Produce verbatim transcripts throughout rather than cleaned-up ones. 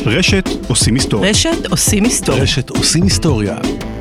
רשת עושים היסטוריה. רשת עושים היסטוריה. רשת עושים היסטוריה.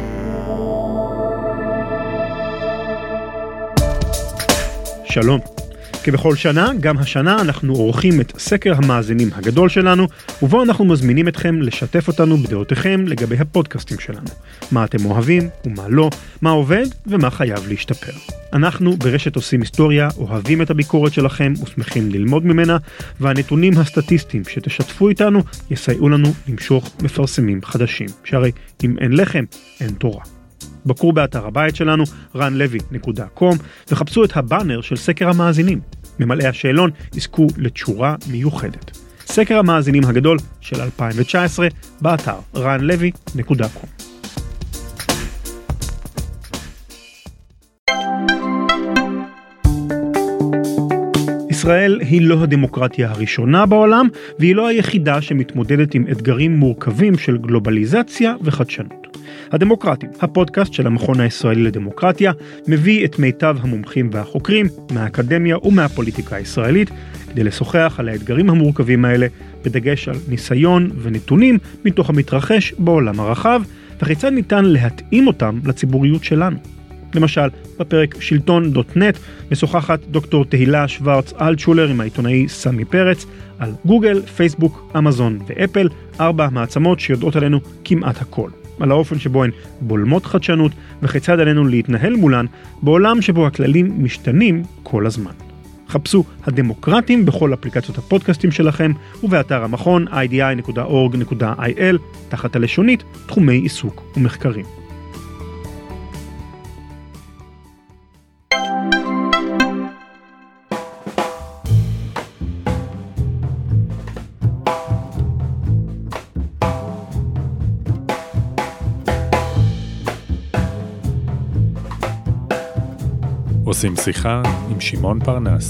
שלום. כבכל שנה, גם השנה אנחנו עורכים את סקר המאזינים הגדול שלנו, ובו אנחנו מזמינים אתכם לשתף אותנו בדעותיכם לגבי הפודקאסטים שלנו. מה אתם אוהבים ומה לא, מה עובד ומה חייב להשתפר. אנחנו ברשת עושים היסטוריה אוהבים את הביקורת שלכם ושמחים ללמוד ממנה, והנתונים הסטטיסטיים שתשתפו איתנו יסייעו לנו למשוך מפרסמים חדשים, שהרי אם אין לחם, אין תורה. בקרו באתר הבית שלנו רן לוי נקודה קום וחפשו את הבאנר של סקר המאזינים. ממלאי השאלון יזכו לתשורה מיוחדת. סקר המאזינים הגדול של אלפיים תשע עשרה באתר רן לוי נקודה קום. ישראל היא לא הדמוקרטיה הראשונה בעולם, והיא לא היחידה שמתמודדת עם אתגרים מורכבים של גלובליזציה וחדשנות. הדמוקרטים, הפודקאסט של המכון הישראלי לדמוקרטיה, מביא את מיטב המומחים והחוקרים מהאקדמיה ומהפוליטיקה הישראלית, כדי לשוחח על האתגרים המורכבים האלה, בדגש על ניסיון ונתונים מתוך המתרחש בעולם הרחב, וכיצד ניתן להתאים אותם לציבוריות שלנו. למשל, בפרק שלטון דוט נט משוחחת דוקטור תהילה שוורץ אלטשולר עם העיתונאי סמי פרץ על גוגל, פייסבוק, אמזון ואפל, ארבע מעצמות שיודעות עלינו כמעט הכל. על האופן שבו הן בולמות חדשנות וכיצד עלינו להתנהל מולן בעולם שבו הכללים משתנים כל הזמן. חפשו הדמוקרטים בכל אפליקציות הפודקאסטים שלכם ובאתר המכון איי די איי נקודה אורג נקודה איי אל תחת הלשונית תחומי עיסוק ומחקרים. עושים שיחה עם שמעון פרנס.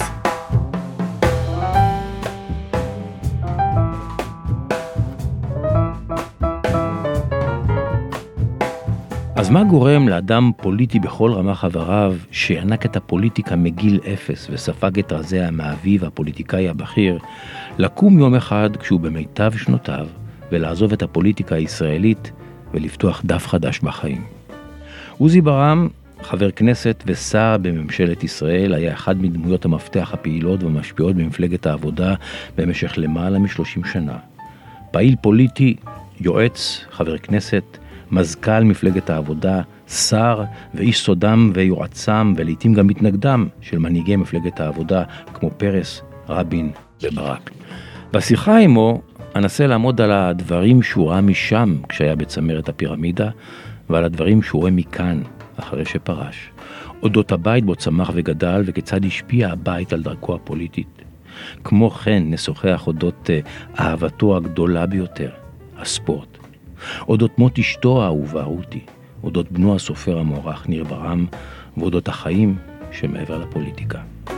אז מה גורם לאדם פוליטי בכל רמה חבריו שינק את הפוליטיקה מגיל אפס וספג את רזיה מאביו הפוליטיקאי הבכיר, לקום יום אחד כשהוא במיטב שנותיו ולעזוב את הפוליטיקה הישראלית ולפתוח דף חדש בחיים? עוזי ברעם, חבר כנסת ושר בממשלת ישראל, היה אחד מדמויות המפתח הפעילות והמשפיעות במפלגת העבודה במשך למעלה משלושים שנה. פעיל פוליטי, יועץ, חבר כנסת, מזכ"ל מפלגת העבודה, שר ואיש סודם ויועצם ולעיתים גם מתנגדם של מנהיגי מפלגת העבודה כמו פרס, רבין וברק. בשיחה עמו אנסה לעמוד על הדברים שהוא ראה משם כשהיה בצמרת הפירמידה ועל הדברים שהוא רואה מכאן אחרי שפרש. אודות הבית בו צמח וגדל וכיצד השפיע הבית על דרכו הפוליטית. כמו כן נשוחח אודות אהבתו הגדולה ביותר, הספורט. אודות מות אשתו האהובה רותי, אודות בנו הסופר המוערך ניר ברעם, ואודות החיים שמעבר לפוליטיקה.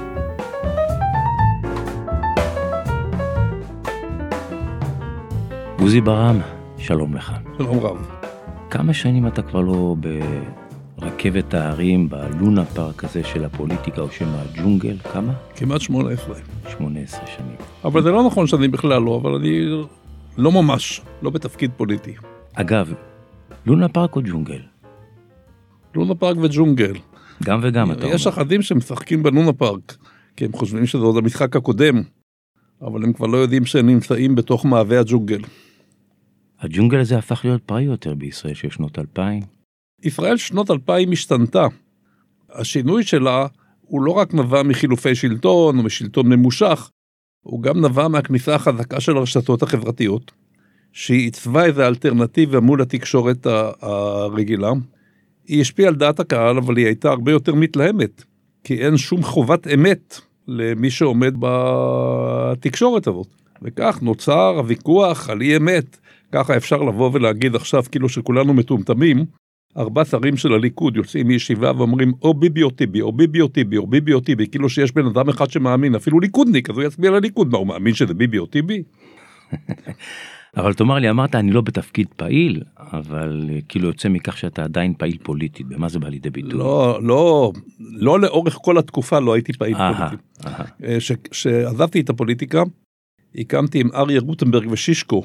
עוזי ברעם, שלום לך. שלום רב. כמה שנים אתה כבר לא ברכבת הערים, בלונה פארק הזה של הפוליטיקה או שם הג'ונגל? כמה? כמעט שמונה עשרה. שמונה עשרה שנים. אבל זה לא נכון שאני בכלל לא, אבל אני לא ממש, לא בתפקיד פוליטי. אגב, לונה פארק או ג'ונגל? לונה פארק וג'ונגל. גם וגם, אתה אומר. יש אחדים שמשחקים בלונה פארק, כי הם חושבים שזה עוד המשחק הקודם, אבל הם כבר לא יודעים שהם נמצאים בתוך מעווה הג'ונגל. הג'ונגל הזה הפך להיות פראי יותר בישראל של שנות אלפיים. ישראל שנות אלפיים השתנתה. השינוי שלה הוא לא רק נבע מחילופי שלטון או משלטון ממושך, הוא גם נבע מהכניסה החזקה של הרשתות החברתיות, שהיא עיצבה איזו אלטרנטיבה מול התקשורת הרגילה. היא השפיעה על דעת הקהל, אבל היא הייתה הרבה יותר מתלהמת, כי אין שום חובת אמת למי שעומד בתקשורת הזאת. וכך נוצר הוויכוח על אי אמת, ככה אפשר לבוא ולהגיד עכשיו כאילו שכולנו מטומטמים, ארבע שרים של הליכוד יוצאים מישיבה ואומרים או ביבי או טיבי, או ביבי או טיבי, או ביבי או טיבי, כאילו שיש בן אדם אחד שמאמין, אפילו ליכודניק, אז הוא יצביע לליכוד, מה הוא מאמין שזה ביבי או טיבי? אבל תאמר לי, אמרת, אני לא בתפקיד פעיל, אבל כאילו יוצא מכך שאתה עדיין פעיל פוליטית, במה זה בא לידי ביטוי? לא, לא, לא לאורך כל התקופה לא הייתי פעיל פוליטי. כשעזבתי את הפוליטיקה, הקמתי עם אריה רוטנברג ושישקו,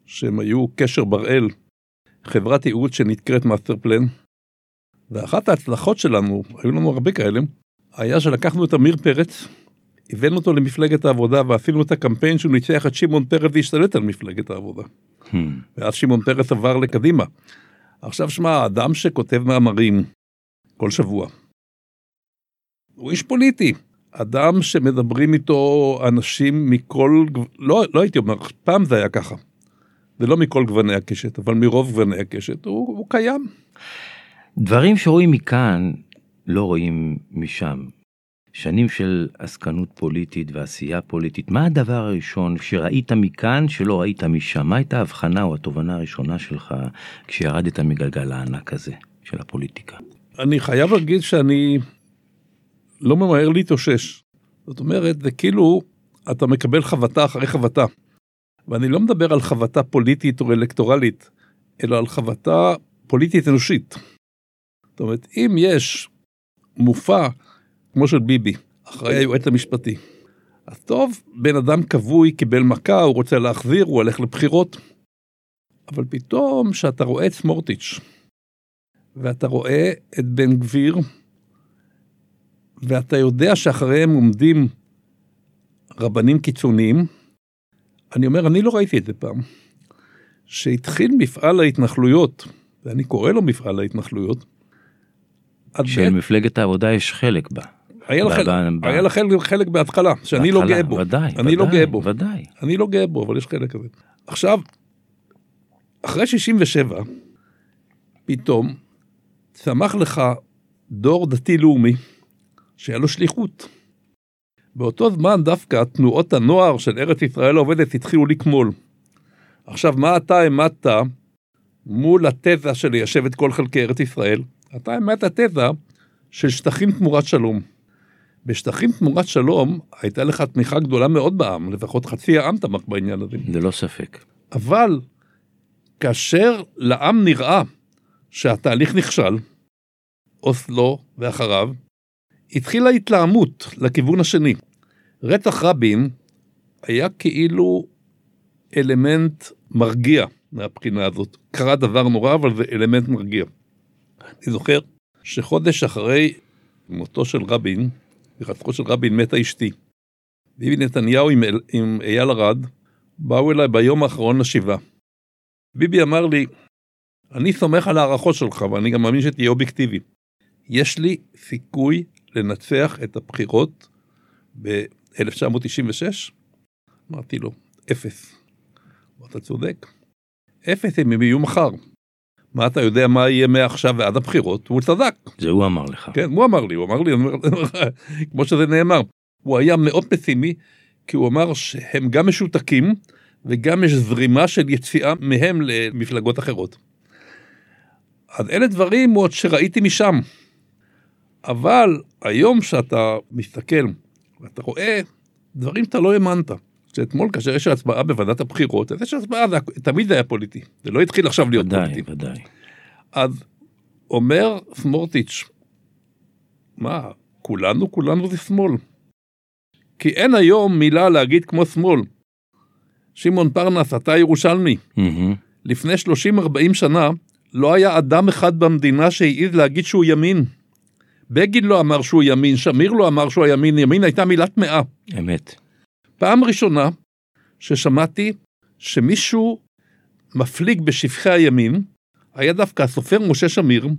שהם היו קשר בראל, חברת ייעוץ שנקראת מאסטר פלן, ואחת ההצלחות שלנו, היו לנו הרבה כאלה, היה שלקחנו את אמיר פרץ, הבאנו אותו למפלגת העבודה, ועשינו את הקמפיין שהוא ניצח את שמעון פרץ והשתלט על מפלגת העבודה. Hmm. ואז שמעון פרץ עבר לקדימה. עכשיו שמע, האדם שכותב מאמרים כל שבוע, הוא איש פוליטי. אדם שמדברים איתו אנשים מכל, לא, לא הייתי אומר, פעם זה היה ככה. זה לא מכל גווני הקשת, אבל מרוב גווני הקשת, הוא, הוא קיים. דברים שרואים מכאן, לא רואים משם. שנים של עסקנות פוליטית ועשייה פוליטית. מה הדבר הראשון שראית מכאן שלא ראית משם? מה הייתה ההבחנה או התובנה הראשונה שלך כשירדת מגלגל הענק הזה של הפוליטיקה? אני חייב להגיד שאני לא ממהר להתאושש. זאת אומרת, זה כאילו אתה מקבל חבטה אחרי חבטה. ואני לא מדבר על חבטה פוליטית או אלקטורלית, אלא על חבטה פוליטית אנושית. זאת אומרת, אם יש מופע כמו של ביבי, אחרי היועץ המשפטי, אז טוב, בן אדם כבוי, קיבל מכה, הוא רוצה להחזיר, הוא הולך לבחירות, אבל פתאום שאתה רואה את סמוטריץ', ואתה רואה את בן גביר, ואתה יודע שאחריהם עומדים רבנים קיצוניים, אני אומר, אני לא ראיתי את זה פעם, שהתחיל מפעל ההתנחלויות, ואני קורא לו מפעל ההתנחלויות, של מפלגת העבודה יש חלק בה. היה לה חלק בהתחלה, שאני לא גאה בו. ודאי, אני לא גאה בו. ודאי. אני לא גאה בו, אבל יש חלק כזה. עכשיו, אחרי שישים ושבע, פתאום, צמח לך דור דתי-לאומי, שהיה לו שליחות. באותו זמן דווקא תנועות הנוער של ארץ ישראל העובדת התחילו לקמול. עכשיו, מה אתה עמדת מול התזה של ליישב את כל חלקי ארץ ישראל? אתה עמדת התזה של שטחים תמורת שלום. בשטחים תמורת שלום הייתה לך תמיכה גדולה מאוד בעם, לפחות חצי העם תמך בעניין הזה. זה לא ספק. אבל כאשר לעם נראה שהתהליך נכשל, אוסלו ואחריו, התחילה התלהמות לכיוון השני. רצח רבין היה כאילו אלמנט מרגיע מהבחינה הזאת. קרה דבר נורא, אבל זה אלמנט מרגיע. אני זוכר שחודש אחרי מותו של רבין, ורצחו של רבין מתה אשתי. ביבי נתניהו עם, עם אייל ארד, באו אליי ביום האחרון לשבעה. ביבי אמר לי, אני סומך על הערכות שלך, ואני גם מאמין שתהיה אובייקטיבי. יש לי סיכוי לנצח את הבחירות ב-אלף תשע מאות תשעים ושש? אמרתי לו, אפס. אתה צודק. אפס אם הם יהיו מחר. מה אתה יודע מה יהיה מעכשיו ועד הבחירות? הוא צדק. זה הוא אמר לך. כן, הוא אמר לי, הוא אמר לי, כמו שזה נאמר. הוא היה מאוד פסימי, כי הוא אמר שהם גם משותקים, וגם יש זרימה של יציאה מהם למפלגות אחרות. אז אלה דברים עוד שראיתי משם. אבל היום שאתה מסתכל, ואתה רואה דברים שאתה לא האמנת. שאתמול כאשר יש הצבעה בוועדת הבחירות, אז יש הצבעה, זה, תמיד זה היה פוליטי. זה לא התחיל עכשיו להיות ודאי, פוליטי. ודאי, ודאי. אז אומר סמוטריץ', מה, כולנו, כולנו זה שמאל. כי אין היום מילה להגיד כמו שמאל. שמעון פרנס, אתה ירושלמי. Mm-hmm. לפני שלושים ארבעים שנה, לא היה אדם אחד במדינה שהעיז להגיד שהוא ימין. בגין לא אמר שהוא ימין, שמיר לא אמר שהוא ימין, ימין הייתה מילת מאה. אמת. פעם ראשונה ששמעתי שמישהו מפליג בשפחי הימין, היה דווקא הסופר משה שמיר,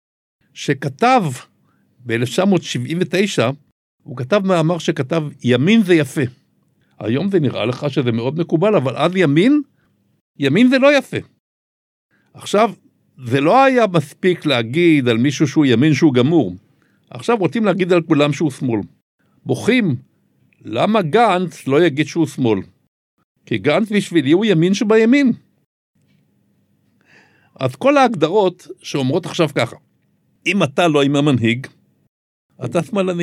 שכתב ב-אלף תשע מאות שבעים ותשע, הוא כתב מאמר שכתב, ימין זה יפה. היום זה נראה לך שזה מאוד מקובל, אבל אז ימין, ימין זה לא יפה. עכשיו, זה לא היה מספיק להגיד על מישהו שהוא ימין שהוא גמור. עכשיו רוצים להגיד על כולם שהוא שמאל. בוכים, למה גנץ לא יגיד שהוא שמאל? כי גנץ בשבילי הוא ימין שבימין. אז כל ההגדרות שאומרות עכשיו ככה, אם אתה לא עם המנהיג, אתה שמאלני.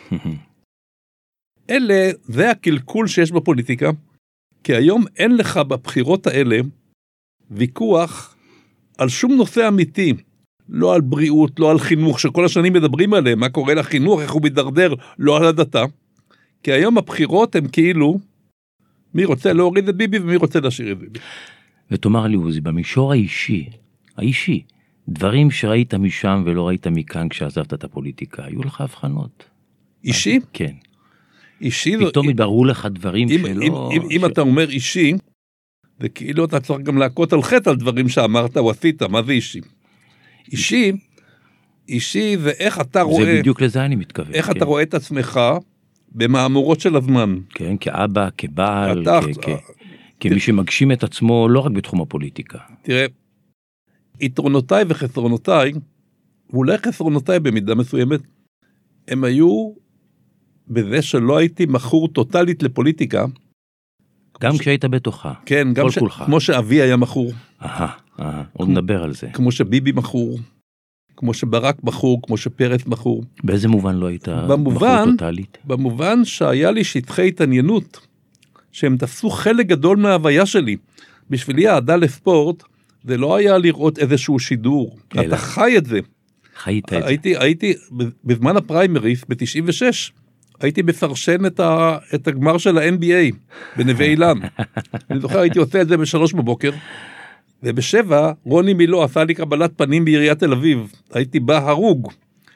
אלה, זה הקלקול שיש בפוליטיקה, כי היום אין לך בבחירות האלה ויכוח על שום נושא אמיתי, לא על בריאות, לא על חינוך, שכל השנים מדברים עליהם, מה קורה לחינוך, איך הוא מדרדר, לא על הדתה, כי היום הבחירות הם כאילו, מי רוצה להוריד את ביבי ומי רוצה להשאיר את ביבי. ותאמר לי, עוזי, במישור האישי, האישי, דברים שראית משם ולא ראית מכאן כשעזבת את הפוליטיקה, היו לך הבחנות. אישי? כן. אישי... פתאום התבררו לך דברים אם, שלא... אם, אם, אם אתה אומר אישי, זה כאילו אתה צריך גם להכות על חטא על דברים שאמרת או עשית, מה זה אישי? אישי, אישי זה איך אתה רואה... זה בדיוק לזה אני מתכוון. איך כן. אתה רואה את עצמך במאמורות של הזמן. כן, כאבא, כבעל, אתה, כ- כ- כמי שמגשים את עצמו לא רק בתחום הפוליטיקה. תראה, יתרונותיי וחסרונותיי, ואולי חסרונותיי במידה מסוימת, הם היו בזה שלא הייתי מכור טוטלית לפוליטיקה. גם ש... כשהיית בתוכה. כן, גם ש... כמו שאבי היה מכור. אהה, אהה, עוד נדבר על זה. כמו שביבי מכור, כמו שברק מכור, כמו שפרס מכור. באיזה מובן לא היית במובן, מכור טוטלית? במובן שהיה לי שטחי התעניינות, שהם תפסו חלק גדול מההוויה שלי. בשבילי העדה לספורט, זה לא היה לראות איזשהו שידור. אלא. אתה חי את זה. חיית את הייתי, זה. הייתי, בזמן הפריימריס, ב-תשעים ושש, הייתי מפרשן את, ה, את הגמר של ה-אן בי איי בנווה אילן. אני זוכר, הייתי עושה את זה בשלוש בבוקר, ובשבע, רוני מילו עשה לי קבלת פנים בעיריית תל אביב. הייתי בא הרוג.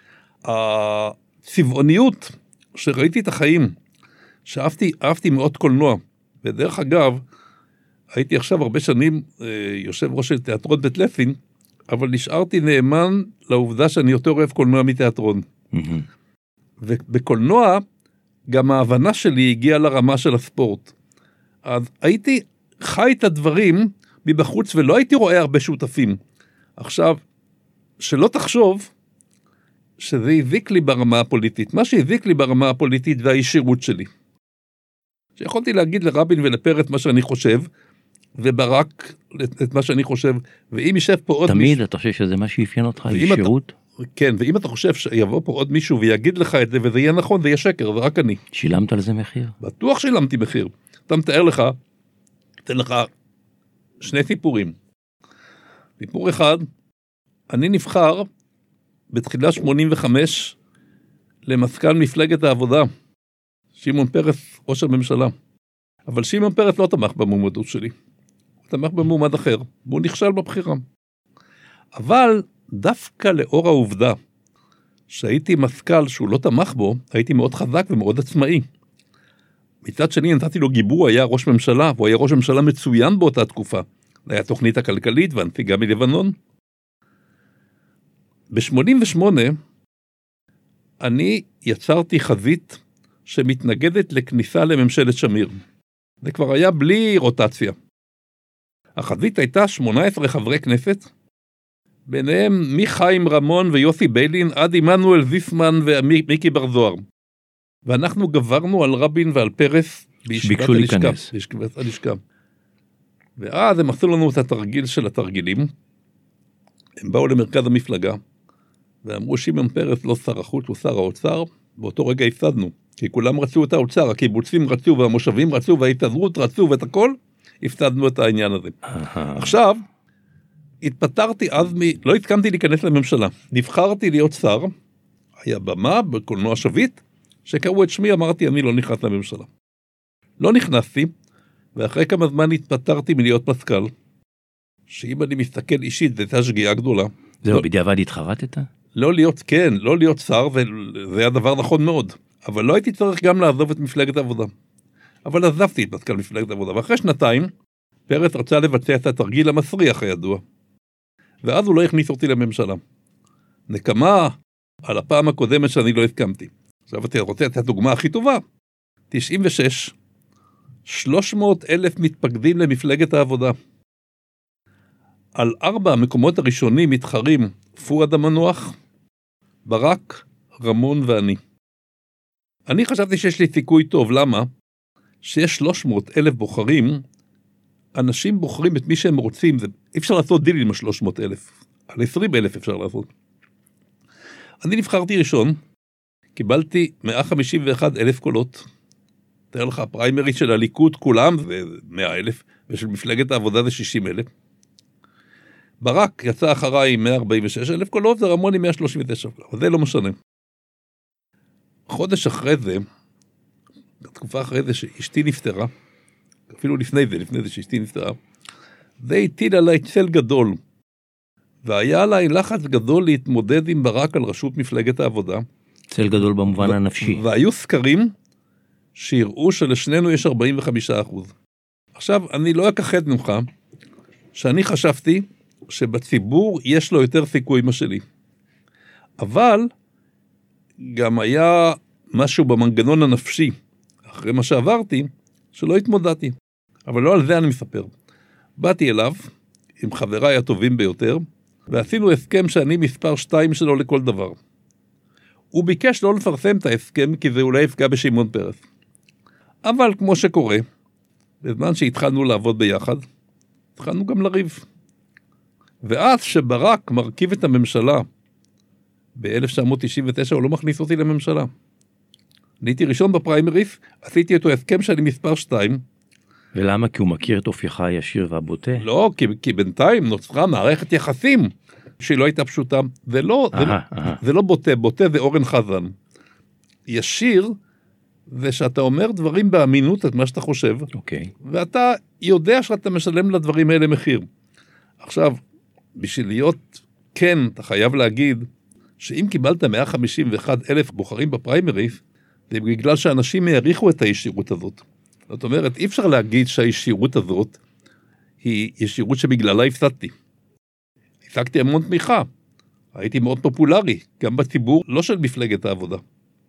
הצבעוניות שראיתי את החיים, שאהבתי, אהבתי מאוד קולנוע. ודרך אגב, הייתי עכשיו הרבה שנים יושב ראש של תיאטרון בית לפין, אבל נשארתי נאמן לעובדה שאני יותר אוהב קולנוע מתיאטרון. ובקולנוע, גם ההבנה שלי הגיעה לרמה של הספורט. אז הייתי חי את הדברים מבחוץ, ולא הייתי רואה הרבה שותפים. עכשיו, שלא תחשוב שזה הזיק לי ברמה הפוליטית. מה שהזיק לי ברמה הפוליטית זה הישירות שלי. שיכולתי להגיד לרבין ולפרס מה שאני חושב, וברק את מה שאני חושב, ואם יישב פה עוד תמיד מישהו... אתה חושב שזה מה שיפיין אותך, ישירות? אתה, כן, ואם אתה חושב שיבוא פה עוד מישהו ויגיד לך את זה, וזה יהיה נכון, זה יהיה שקר, זה רק אני. שילמת על זה מחיר? בטוח שילמתי מחיר. אתה מתאר לך, אתן לך שני סיפורים. סיפור אחד, אני נבחר בתחילת שמונים וחמש למזכ"ל מפלגת העבודה, שמעון פרס, ראש הממשלה. אבל שמעון פרס לא תמך במועמדות שלי. הוא תמך במועמד אחר, והוא נכשל בבחירה. אבל דווקא לאור העובדה שהייתי מזכ"ל שהוא לא תמך בו, הייתי מאוד חזק ומאוד עצמאי. מצד שני נתתי לו גיבוי, הוא היה ראש ממשלה, והוא היה ראש ממשלה מצוין באותה תקופה. זה היה תוכנית הכלכלית והנסיגה מלבנון. ב-שמונים ושמונה אני יצרתי חזית שמתנגדת לכניסה לממשלת שמיר. זה כבר היה בלי רוטציה. החזית הייתה שמונה עשרה חברי כנסת, ביניהם מחיים רמון ויוסי ביילין עד עמנואל זיסמן ומיקי בר זוהר. ואנחנו גברנו על רבין ועל פרס בישיבת הלשכה. בישיבת הלשכה. ואז הם עשו לנו את התרגיל של התרגילים. הם באו למרכז המפלגה, ואמרו שמעון פרס לא שר החוץ, הוא שר האוצר. באותו רגע הפסדנו, כי כולם רצו את האוצר, הקיבוצים רצו והמושבים רצו וההתעזרות רצו ואת הכל, הפסדנו את העניין הזה. עכשיו, התפטרתי אז, מ... לא הסכמתי להיכנס לממשלה. נבחרתי להיות שר, היה במה בקולנוע שביט, שקראו את שמי, אמרתי, אני לא נכנס לממשלה. לא נכנסתי, ואחרי כמה זמן התפטרתי מלהיות מזכ"ל, שאם אני מסתכל אישית, זו הייתה שגיאה גדולה. זהו, לא, בדיעבד התחרטת? לא להיות, כן, לא להיות שר, זה, זה היה דבר נכון מאוד. אבל לא הייתי צריך גם לעזוב את מפלגת העבודה. אבל עזבתי את מזכ"ל מפלגת העבודה, ואחרי שנתיים, פרס רצה לבצע את התרגיל המסריח הידוע. ואז הוא לא הכניס אותי לממשלה. נקמה על הפעם הקודמת שאני לא הסכמתי. עכשיו אתה רוצה את הדוגמה הכי טובה. תשעים ושש, שלוש מאות אלף מתפקדים למפלגת העבודה. על ארבע המקומות הראשונים מתחרים פואד המנוח, ברק, רמון ואני. אני חשבתי שיש לי סיכוי טוב, למה? שיש שלוש מאות אלף בוחרים, אנשים בוחרים את מי שהם רוצים, זה, אי אפשר לעשות דיל עם ה-שלוש מאות אלף, על עשרים אלף אפשר לעשות. אני נבחרתי ראשון, קיבלתי מאה חמישים ואחד אלף קולות, תאר לך, הפריימרית של הליכוד כולם זה מאה אלף, ושל מפלגת העבודה זה שישים אלף. ברק יצא אחריי עם מאה ארבעים ושש אלף קולות, זה רמון עם מאה שלושים ותשע, אבל זה לא משנה. חודש אחרי זה, בתקופה אחרי זה שאשתי נפטרה, אפילו לפני זה, לפני זה שאשתי נפטרה, זה הטיל עליי צל גדול, והיה עליי לחץ גדול להתמודד עם ברק על ראשות מפלגת העבודה. צל גדול במובן הנפשי. והיו סקרים שיראו שלשנינו יש ארבעים וחמישה אחוז. עכשיו, אני לא אכחד ממך, שאני חשבתי שבציבור יש לו יותר סיכוי משלי. אבל גם היה משהו במנגנון הנפשי, אחרי מה שעברתי, שלא התמודדתי. אבל לא על זה אני מספר. באתי אליו, עם חבריי הטובים ביותר, ועשינו הסכם שאני מספר שתיים שלו לכל דבר. הוא ביקש לא לפרסם את ההסכם, כי זה אולי יפגע בשמעון פרס. אבל כמו שקורה, בזמן שהתחלנו לעבוד ביחד, התחלנו גם לריב. ואז שברק מרכיב את הממשלה, ב-אלף תשע מאות תשעים ותשע הוא לא מכניס אותי לממשלה. אני הייתי ראשון בפריימריס, עשיתי אותו הסכם שאני מספר שתיים. ולמה? כי הוא מכיר את אופייך הישיר והבוטה? לא, כי, כי בינתיים נוצרה מערכת יחסים שהיא לא הייתה פשוטה. זה לא, aha, זה, aha. זה לא בוטה, בוטה זה אורן חזן. ישיר זה שאתה אומר דברים באמינות את מה שאתה חושב, אוקיי. ואתה יודע שאתה משלם לדברים האלה מחיר. עכשיו, בשביל להיות כן, אתה חייב להגיד שאם קיבלת מאה חמישים ואחד אלף בוחרים בפריימריס, זה בגלל שאנשים העריכו את הישירות הזאת. זאת אומרת, אי אפשר להגיד שהישירות הזאת היא ישירות שבגללה הפסדתי. השגתי המון תמיכה. הייתי מאוד פופולרי, גם בציבור, לא של מפלגת העבודה.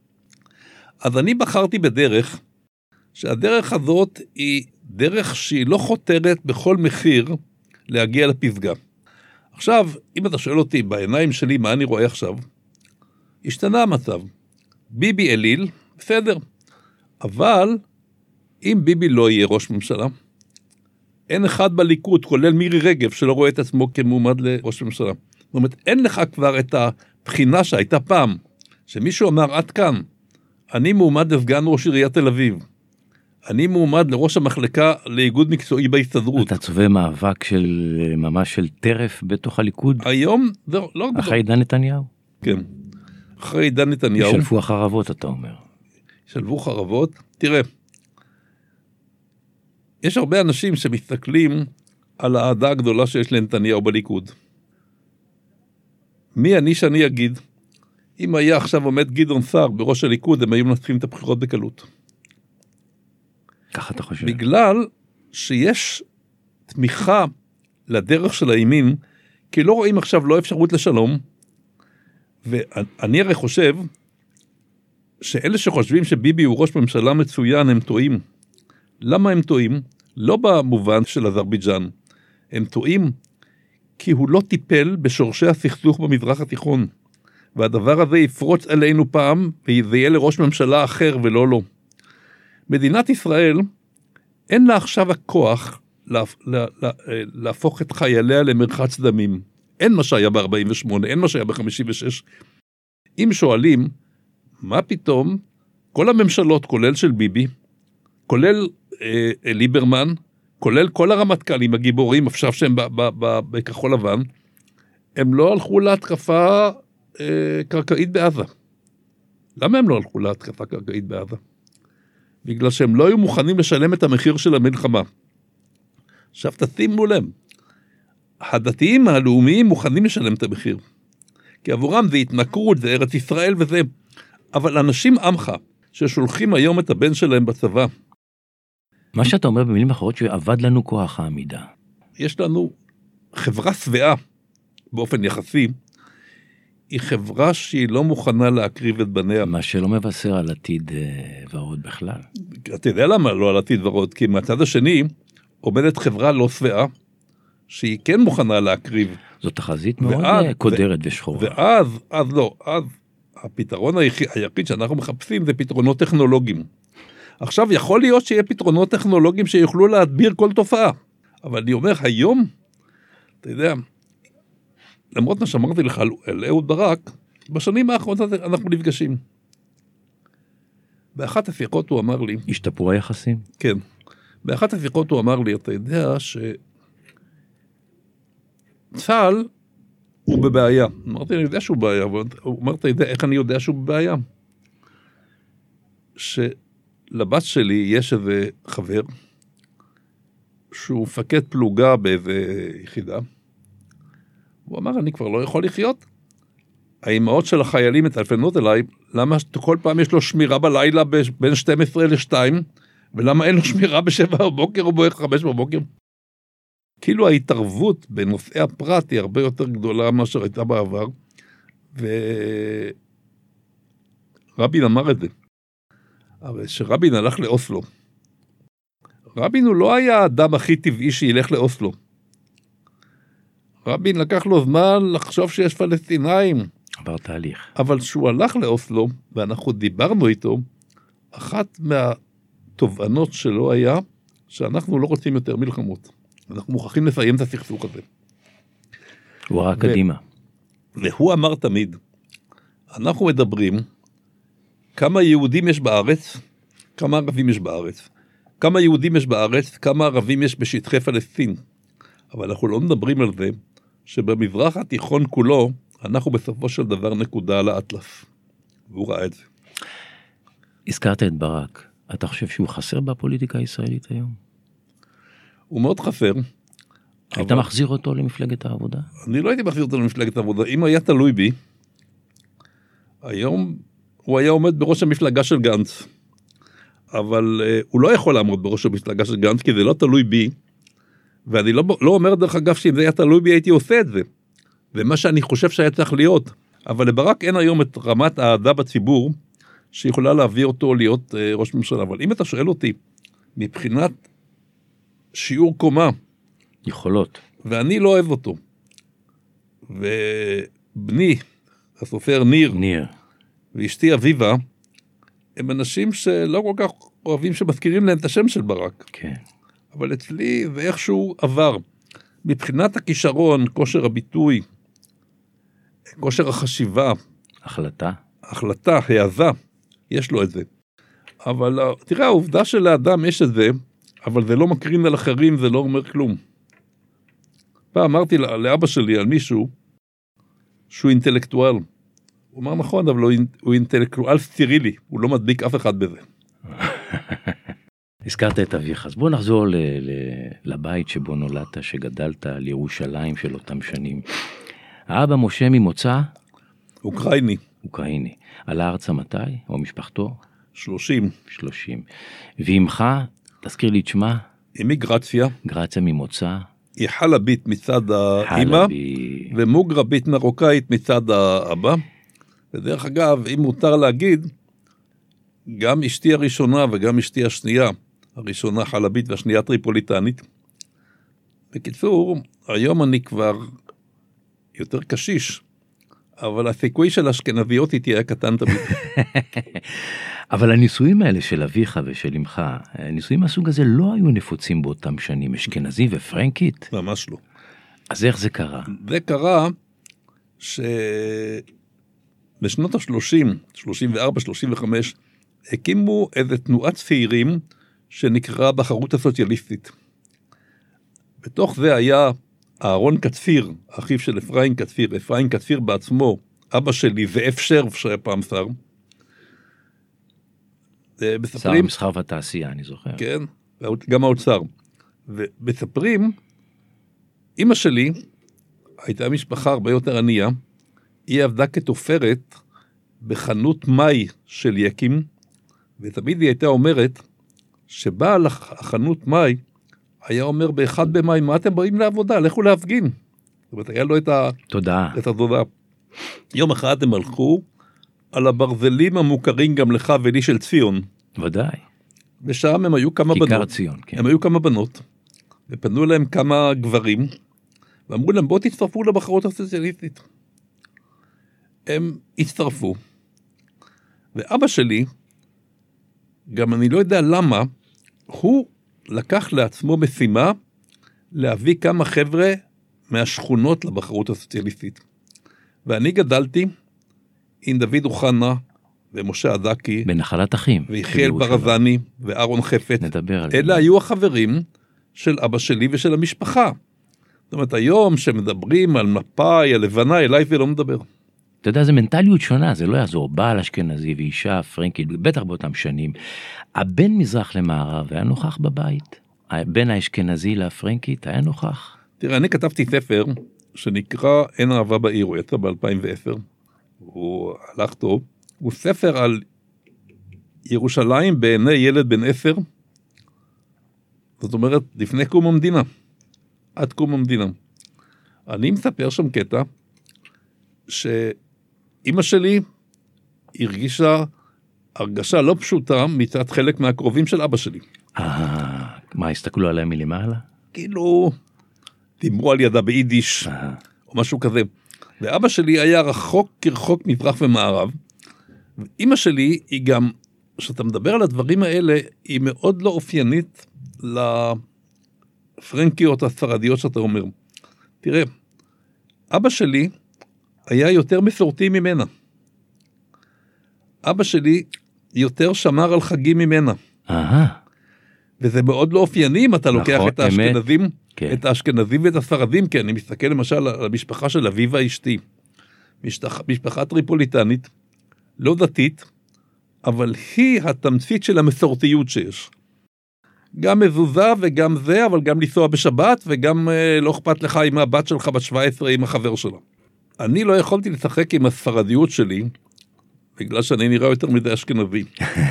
אז אני בחרתי בדרך, שהדרך הזאת היא דרך שהיא לא חותרת בכל מחיר להגיע לפסגה. עכשיו, אם אתה שואל אותי בעיניים שלי מה אני רואה עכשיו, השתנה המצב. ביבי אליל, בסדר. אבל אם ביבי לא יהיה ראש ממשלה, אין אחד בליכוד, כולל מירי רגב, שלא רואה את עצמו כמועמד לראש ממשלה. זאת אומרת, אין לך כבר את הבחינה שהייתה פעם, שמישהו אמר, עד כאן, אני מועמד לסגן ראש עיריית תל אביב, אני מועמד לראש המחלקה לאיגוד מקצועי בהסתדרות. אתה צובע מאבק של ממש של טרף בתוך הליכוד? היום, זה לא... אחרי עידן נתניהו? כן. אחרי עידן נתניהו. שלפו החרבות, אתה אומר. שלפו חרבות. תראה, יש הרבה אנשים שמסתכלים על האהדה הגדולה שיש לנתניהו בליכוד. מי אני שאני אגיד? אם היה עכשיו עומד גדעון סער בראש הליכוד, הם היו מנצחים את הבחירות בקלות. ככה אתה חושב? בגלל שיש תמיכה לדרך של הימין, כי לא רואים עכשיו לא אפשרות לשלום, ואני הרי חושב שאלה שחושבים שביבי הוא ראש ממשלה מצוין, הם טועים. למה הם טועים? לא במובן של אזרבייג'אן. הם טועים כי הוא לא טיפל בשורשי הסכסוך במזרח התיכון. והדבר הזה יפרוץ עלינו פעם, וזה יהיה לראש ממשלה אחר ולא לא. מדינת ישראל, אין לה עכשיו הכוח להפ... לה... לה... להפוך את חייליה למרחץ דמים. אין מה שהיה ב-ארבעים ושמונה, אין מה שהיה ב-חמישים ושש. אם שואלים, מה פתאום, כל הממשלות, כולל של ביבי, כולל אה, ליברמן, כולל כל הרמטכ"לים הגיבורים, עכשיו שהם בכחול לבן, הם לא הלכו להתקפה אה, קרקעית בעזה. למה הם לא הלכו להתקפה קרקעית בעזה? בגלל שהם לא היו מוכנים לשלם את המחיר של המלחמה. עכשיו תשימו לב, הדתיים הלאומיים מוכנים לשלם את המחיר, כי עבורם זה התנכרות, זה ארץ ישראל וזה, אבל אנשים עמך, ששולחים היום את הבן שלהם בצבא. מה שאתה אומר במילים אחרות, שעבד לנו כוח העמידה. יש לנו חברה שבעה, באופן יחסי, היא חברה שהיא לא מוכנה להקריב את בניה. מה שלא מבשר על עתיד ורוד בכלל. אתה יודע למה לא על עתיד ורוד? כי מהצד השני, עומדת חברה לא שבעה, שהיא כן מוכנה להקריב. זו תחזית מאוד ואז, קודרת ו- ושחורה. ואז, אז לא, אז הפתרון היחיד, היחיד שאנחנו מחפשים זה פתרונות טכנולוגיים. עכשיו יכול להיות שיהיה פתרונות טכנולוגיים שיוכלו להדביר כל תופעה. אבל אני אומר, היום, אתה יודע, למרות מה שאמרתי לך על אהוד ברק, בשנים האחרונות אנחנו נפגשים. באחת השיחות הוא אמר לי... השתפרו היחסים? כן. באחת השיחות הוא אמר לי, אתה יודע שצה"ל הוא בבעיה. אמרתי, אני יודע שהוא בבעיה, אבל הוא אמר, אתה יודע, איך אני יודע שהוא בבעיה? שלבת שלי יש איזה חבר, שהוא מפקד פלוגה באיזה יחידה, הוא אמר, אני כבר לא יכול לחיות. האימהות של החיילים מטלפנות אליי, למה כל פעם יש לו שמירה בלילה בין שתים עשרה לשתיים, ולמה אין לו שמירה בשבע בבוקר או בחמש בבוקר? כאילו ההתערבות בנושאי הפרט היא הרבה יותר גדולה מאשר הייתה בעבר, ורבין אמר את זה. אבל שרבין הלך לאוסלו, רבין הוא לא היה האדם הכי טבעי שילך לאוסלו. רבין לקח לו זמן לחשוב שיש פלסטינאים. עבר תהליך. אבל שהוא הלך לאוסלו, ואנחנו דיברנו איתו, אחת מהתובנות שלו היה, שאנחנו לא רוצים יותר מלחמות. אנחנו מוכרחים לסיים את הסכסוך הזה. הוא ראה קדימה. והוא אמר תמיד, אנחנו מדברים, כמה יהודים יש בארץ, כמה ערבים יש בארץ. כמה יהודים יש בארץ, כמה ערבים יש בשטחי פלסטין. אבל אנחנו לא מדברים על זה, שבמזרח התיכון כולו, אנחנו בסופו של דבר נקודה על האטלס. והוא ראה את זה. הזכרת את ברק. אתה חושב שהוא חסר בפוליטיקה הישראלית היום? הוא מאוד חסר. היית אבל... מחזיר אותו למפלגת העבודה? אני לא הייתי מחזיר אותו למפלגת העבודה. אם היה תלוי בי, היום הוא היה עומד בראש המפלגה של גנץ. אבל uh, הוא לא יכול לעמוד בראש המפלגה של גנץ, כי זה לא תלוי בי, ואני לא, לא אומר דרך אגב שאם זה היה תלוי בי הייתי עושה את זה, ומה שאני חושב שהיה צריך להיות, אבל לברק אין היום את רמת האהדה בציבור, שיכולה להביא אותו להיות uh, ראש ממשלה, אבל אם אתה שואל אותי, מבחינת שיעור קומה, יכולות, ואני לא אוהב אותו, ובני, הסופר ניר, ניר, ואשתי אביבה, הם אנשים שלא כל כך אוהבים שמזכירים להם את השם של ברק. כן. אבל אצלי זה איכשהו עבר. מבחינת הכישרון, כושר הביטוי, כושר החשיבה. החלטה. החלטה, העזה, יש לו את זה. אבל תראה, העובדה שלאדם יש את זה, אבל זה לא מקרין על אחרים, זה לא אומר כלום. פעם אמרתי לאבא שלי על מישהו, שהוא אינטלקטואל. הוא אמר נכון, אבל הוא אינטלקטואל סטרילי, הוא לא מדביק אף אחד בזה. הזכרת את אביך, אז בוא נחזור ל- ל- לבית שבו נולדת, שגדלת, לירושלים של אותם שנים. האבא משה ממוצא? אוקראיני. אוקראיני. עלה ארצה מתי? או משפחתו? שלושים. שלושים. ואמך, תזכיר לי את שמה? אמי גרציה. גרציה ממוצא? היא חלבית מצד האמא, ומוגרבית מרוקאית מצד האבא. ודרך אגב, אם מותר להגיד, גם אשתי הראשונה וגם אשתי השנייה, הראשונה חלבית והשנייה טריפוליטנית. בקיצור, היום אני כבר יותר קשיש, אבל הסיכוי של אשכנזיות היא תהיה קטן תמיד. אבל הנישואים האלה של אביך ושל אמך, הנישואים מהסוג הזה לא היו נפוצים באותם שנים, אשכנזי ופרנקית? ממש לא. אז איך זה קרה? זה קרה ש... בשנות ה-שלושים, שלושים וארבע, שלושים וחמש, הקימו איזו תנועת צעירים שנקרא בחרות הסוציאליסטית. בתוך זה היה אהרון קצפיר, אחיו של אפרים קצפיר, אפרים קצפיר בעצמו, אבא שלי ואף שרף שהיה פעם שר. שר המסחר והתעשייה, אני זוכר. כן, גם האוצר. ומספרים, אמא שלי הייתה משפחה הרבה יותר ענייה, היא עבדה כתופרת בחנות מאי של יקים, ותמיד היא הייתה אומרת, שבעל החנות מאי, היה אומר באחד במאי, מה אתם באים לעבודה? לכו להפגין. זאת אומרת, היה לו את התודעה. את התודעה. יום אחד הם הלכו על הברזלים המוכרים גם לך ולי של ציון. ודאי. ושם הם היו כמה כיכר בנות. כיכר ציון, כן. הם היו כמה בנות, ופנו להם כמה גברים, ואמרו להם, בואו תצטרפו לבחרות הסוציאליסטית. הם הצטרפו, ואבא שלי, גם אני לא יודע למה, הוא לקח לעצמו משימה להביא כמה חבר'ה מהשכונות לבחרות הסוציאליסטית. ואני גדלתי עם דוד אוחנה ומשה עדקי, בנחלת אחים, ויחיאל ברזני ואהרון חפץ. נדבר על אלה היו החברים של אבא שלי ושל המשפחה. זאת אומרת, היום שמדברים על מפאי, הלבנה, אליי זה לא מדבר. אתה יודע, זו מנטליות שונה, זה לא יעזור, בעל אשכנזי ואישה פרנקית, בטח באותם שנים. הבן מזרח למערב היה נוכח בבית. בין האשכנזי לפרנקית היה נוכח? תראה, אני כתבתי ספר שנקרא אין אהבה בעיר, הוא יצא ב-אלפיים ועשר, הוא הלך טוב, הוא ספר על ירושלים בעיני ילד בן עשר, זאת אומרת, לפני קום המדינה, עד קום המדינה. אני מספר שם קטע, שאמא שלי הרגישה הרגשה לא פשוטה מצד חלק מהקרובים של אבא שלי. אה, מה, הסתכלו עליהם מלמעלה? כאילו, דיברו על ידה ביידיש, אה. או משהו כזה. ואבא שלי היה רחוק כרחוק מזרח ומערב, ואמא שלי היא גם, כשאתה מדבר על הדברים האלה, היא מאוד לא אופיינית לפרנקיות הספרדיות שאתה אומר. תראה, אבא שלי היה יותר מסורתי ממנה. אבא שלי יותר שמר על חגים ממנה. אהה. וזה מאוד לא אופייני אם אתה לוקח נכון, את האשכנזים, כן. את האשכנזים ואת הספרדים, כי אני מסתכל למשל על המשפחה של אביבה אשתי, משפחה, משפחה טריפוליטנית, לא דתית, אבל היא התמצית של המסורתיות שיש. גם מזוזה וגם זה, אבל גם לנסוע בשבת, וגם אה, לא אכפת לך עם הבת שלך בת שבע עשרה עם החבר שלה. אני לא יכולתי לשחק עם הספרדיות שלי, בגלל שאני נראה יותר מדי אשכנזי.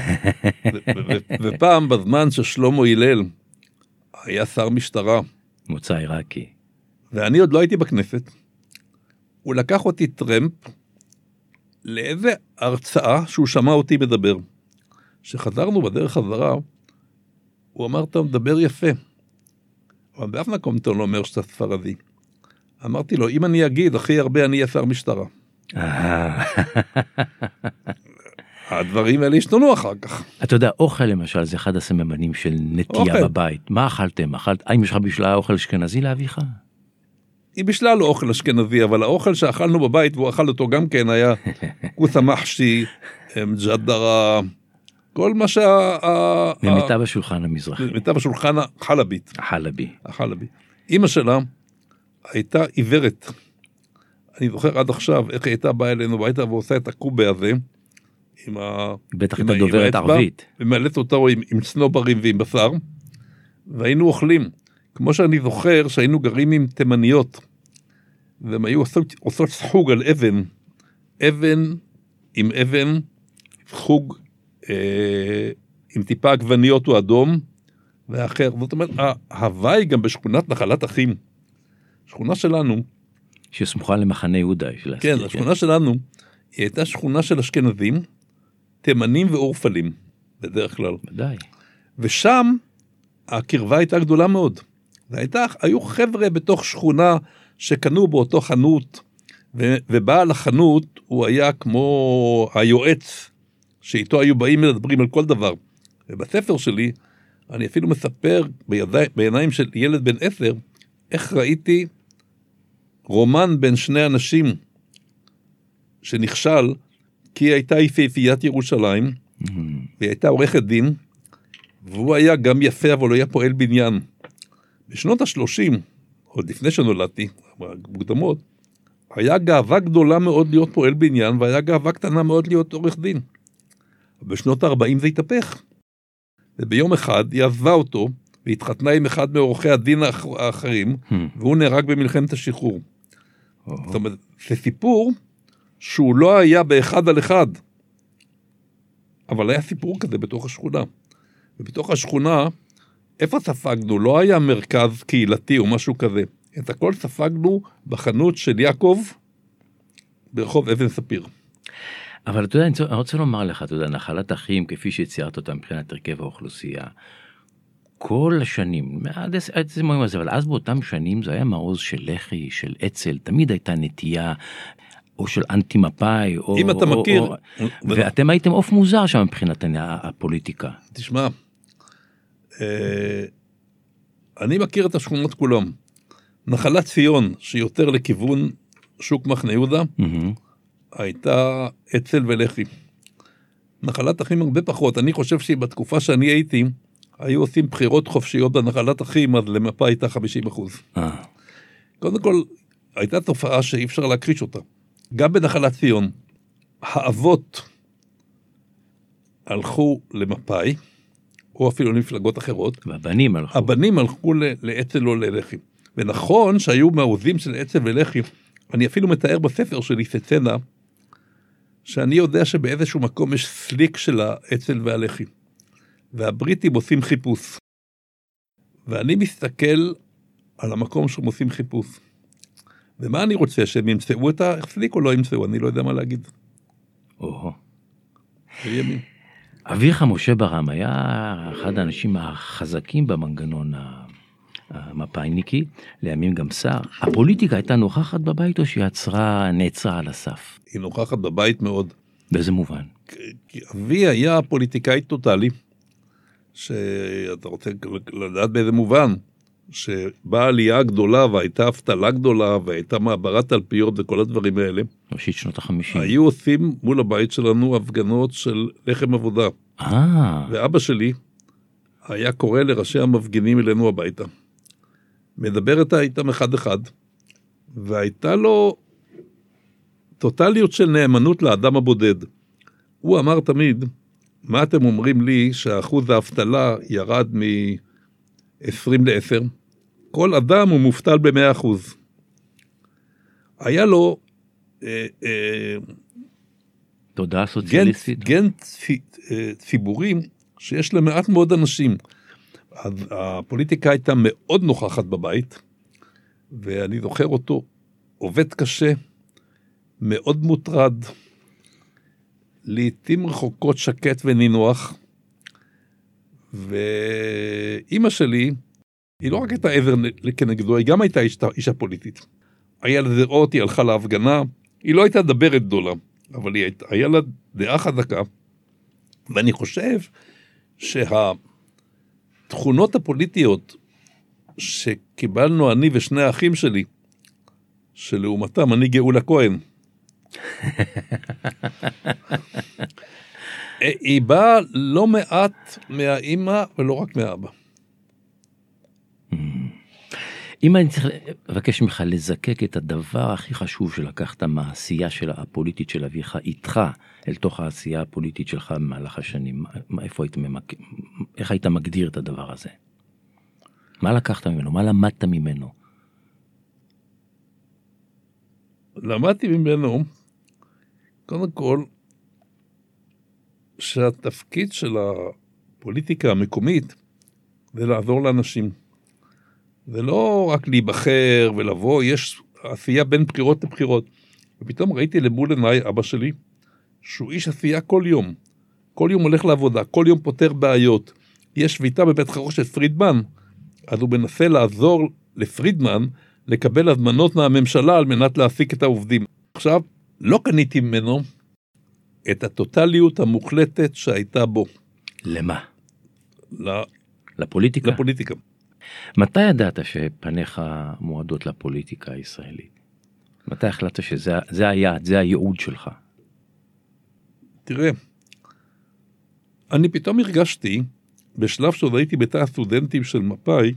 ופעם בזמן ששלמה הלל היה שר משטרה, מוצא עיראקי. ואני עוד לא הייתי בכנסת, הוא לקח אותי טרמפ לאיזה הרצאה שהוא שמע אותי מדבר. שחזרנו בדרך חזרה, הוא אמר, אתה מדבר יפה. אבל באף מקום אתה לא אומר שאתה ספרדי. אמרתי לו, אם אני אגיד, הכי הרבה אני אהיה שר משטרה. הדברים האלה השתנו אחר כך. אתה יודע, אוכל למשל, זה אחד הסממנים של נטייה בבית. מה אכלתם? האם יש לך בשלה אוכל אשכנזי להביך? היא בשלה לא אוכל אשכנזי, אבל האוכל שאכלנו בבית, והוא אכל אותו גם כן, היה כוס המחשי, ג'דרה, כל מה שה... ממיטב השולחן המזרחי. ממיטב השולחן החלבית. החלבי. החלבי. אמא שלה הייתה עיוורת. אני זוכר עד עכשיו איך היא הייתה באה אלינו הביתה ועושה את הקובה הזה, עם ה... בטח הייתה דוברת ערבית. ומעלת אותו עם, עם סנוברים ועם בשר, והיינו אוכלים. כמו שאני זוכר שהיינו גרים עם תימניות, והם היו עושות, עושות סחוג על אבן, אבן עם אבן, סחוג אה, עם טיפה עגבניות או אדום, ואחר. זאת אומרת, ההוואי גם בשכונת נחלת אחים, שכונה שלנו, שסמוכה למחנה יהודה. כן, השכונה שלנו, היא הייתה שכונה של אשכנזים, תימנים ואורפלים, בדרך כלל. ודאי. ושם, הקרבה הייתה גדולה מאוד. והייתה, היו חבר'ה בתוך שכונה, שקנו באותו חנות, ו, ובעל החנות, הוא היה כמו היועץ, שאיתו היו באים לדברים על כל דבר. ובספר שלי, אני אפילו מספר, בידי, בעיניים של ילד בן עשר, איך ראיתי, רומן בין שני אנשים שנכשל, כי היא הייתה יפהפיית ירושלים, mm-hmm. והיא הייתה עורכת דין, והוא היה גם יפה, אבל הוא היה פועל בניין. בשנות ה-שלושים, עוד לפני שנולדתי, מוקדמות, היה גאווה גדולה מאוד להיות פועל בניין, והיה גאווה קטנה מאוד להיות עורך דין. בשנות ה-ארבעים זה התהפך. וביום אחד היא עזבה אותו, והתחתנה עם אחד מעורכי הדין האחרים, hmm. והוא נהרג במלחמת השחרור. Oh. זאת אומרת, זה סיפור שהוא לא היה באחד על אחד, אבל היה סיפור כזה בתוך השכונה. ובתוך השכונה, איפה ספגנו? לא היה מרכז קהילתי או משהו כזה. את הכל ספגנו בחנות של יעקב, ברחוב אבן ספיר. אבל אתה יודע, אני רוצה לומר לך, אתה יודע, נחלת אחים, כפי שציירת אותם מבחינת הרכב האוכלוסייה, כל השנים, עד איזה מורים הזה, אבל אז באותם שנים זה היה מעוז של לחי, של אצל, תמיד הייתה נטייה, או של אנטי מפאי, או... אם אתה או, מכיר... או, ואתם הייתם אוף מוזר שם מבחינת הפוליטיקה. תשמע, אה, אני מכיר את השכונות כולם. נחלת ציון, שיותר לכיוון שוק מחנה יהודה, mm-hmm. הייתה אצל ולחי. נחלת אחים הרבה פחות. אני חושב שבתקופה שאני הייתי, היו עושים בחירות חופשיות בנחלת אחים, אז למפה הייתה חמישים אחוז. אה. קודם כל, הייתה תופעה שאי אפשר להקריש אותה. גם בנחלת ציון, האבות הלכו למפאי, או אפילו למפלגות אחרות. והבנים הלכו. הבנים הלכו לאצ"ל או ללח"י. ונכון שהיו מעוזים של אצ"ל ולח"י, אני אפילו מתאר בספר שלי סצנה, שאני יודע שבאיזשהו מקום יש סליק של האצ"ל והלח"י, והבריטים עושים חיפוש. ואני מסתכל על המקום שהם עושים חיפוש. ומה אני רוצה, שהם ימצאו את הסליק או לא ימצאו? אני לא יודע מה להגיד. או. הימים. אביך משה ברם היה אחד האנשים החזקים במנגנון המפאיניקי, לימים גם שר. הפוליטיקה הייתה נוכחת בבית או שהיא עצרה, נעצרה על הסף? היא נוכחת בבית מאוד. באיזה מובן? כי אבי היה פוליטיקאי טוטלי, שאתה רוצה לדעת באיזה מובן, שבאה עלייה גדולה והייתה אבטלה גדולה והייתה מעברת תלפיות וכל הדברים האלה. ראשית שנות החמישים. היו עושים מול הבית שלנו הפגנות של לחם עבודה. אה. ואבא שלי היה קורא לראשי המפגינים אלינו הביתה. מדבר איתם אחד אחד, והייתה לו טוטליות של נאמנות לאדם הבודד. הוא אמר תמיד, מה אתם אומרים לי שהאחוז האבטלה ירד מ-עשרים לעשר? כל אדם הוא מובטל ב-מאה אחוז. היה לו אה, אה, תודעה סוציאליסטית. גן, גן ציבורים שיש למעט מאוד אנשים. הפוליטיקה הייתה מאוד נוכחת בבית, ואני זוכר אותו עובד קשה, מאוד מוטרד, לעתים רחוקות שקט ונינוח, ואימא שלי, היא לא רק הייתה עבר כנגדו, היא גם הייתה אישה, אישה פוליטית. היה לה דעות, היא הלכה להפגנה, היא לא הייתה דברת גדולה, אבל היא הייתה, היה לה דעה חזקה, ואני חושב שהתכונות הפוליטיות שקיבלנו אני ושני האחים שלי, שלעומתם אני גאולה כהן, היא באה לא מעט מהאימא ולא רק מהאבא. אם אני צריך לבקש ממך לזקק את הדבר הכי חשוב שלקחת מהעשייה של הפוליטית של אביך איתך אל תוך העשייה הפוליטית שלך במהלך השנים, איפה היית ממק... איך היית מגדיר את הדבר הזה? מה לקחת ממנו? מה למדת ממנו? למדתי ממנו קודם כל שהתפקיד של הפוליטיקה המקומית זה לעזור לאנשים. זה לא רק להיבחר ולבוא, יש עשייה בין בחירות לבחירות. ופתאום ראיתי למול עיניי אבא שלי, שהוא איש עשייה כל יום. כל יום הולך לעבודה, כל יום פותר בעיות. יש שביתה בבית חרושת פרידמן, אז הוא מנסה לעזור לפרידמן לקבל הזמנות מהממשלה על מנת להעסיק את העובדים. עכשיו, לא קניתי ממנו את הטוטליות המוחלטת שהייתה בו. למה? ל... לפוליטיקה? לפוליטיקה. מתי ידעת שפניך מועדות לפוליטיקה הישראלית? מתי החלטת שזה זה היעד, זה הייעוד שלך? תראה, אני פתאום הרגשתי, בשלב שעוד הייתי בתא הסטודנטים של מפא"י,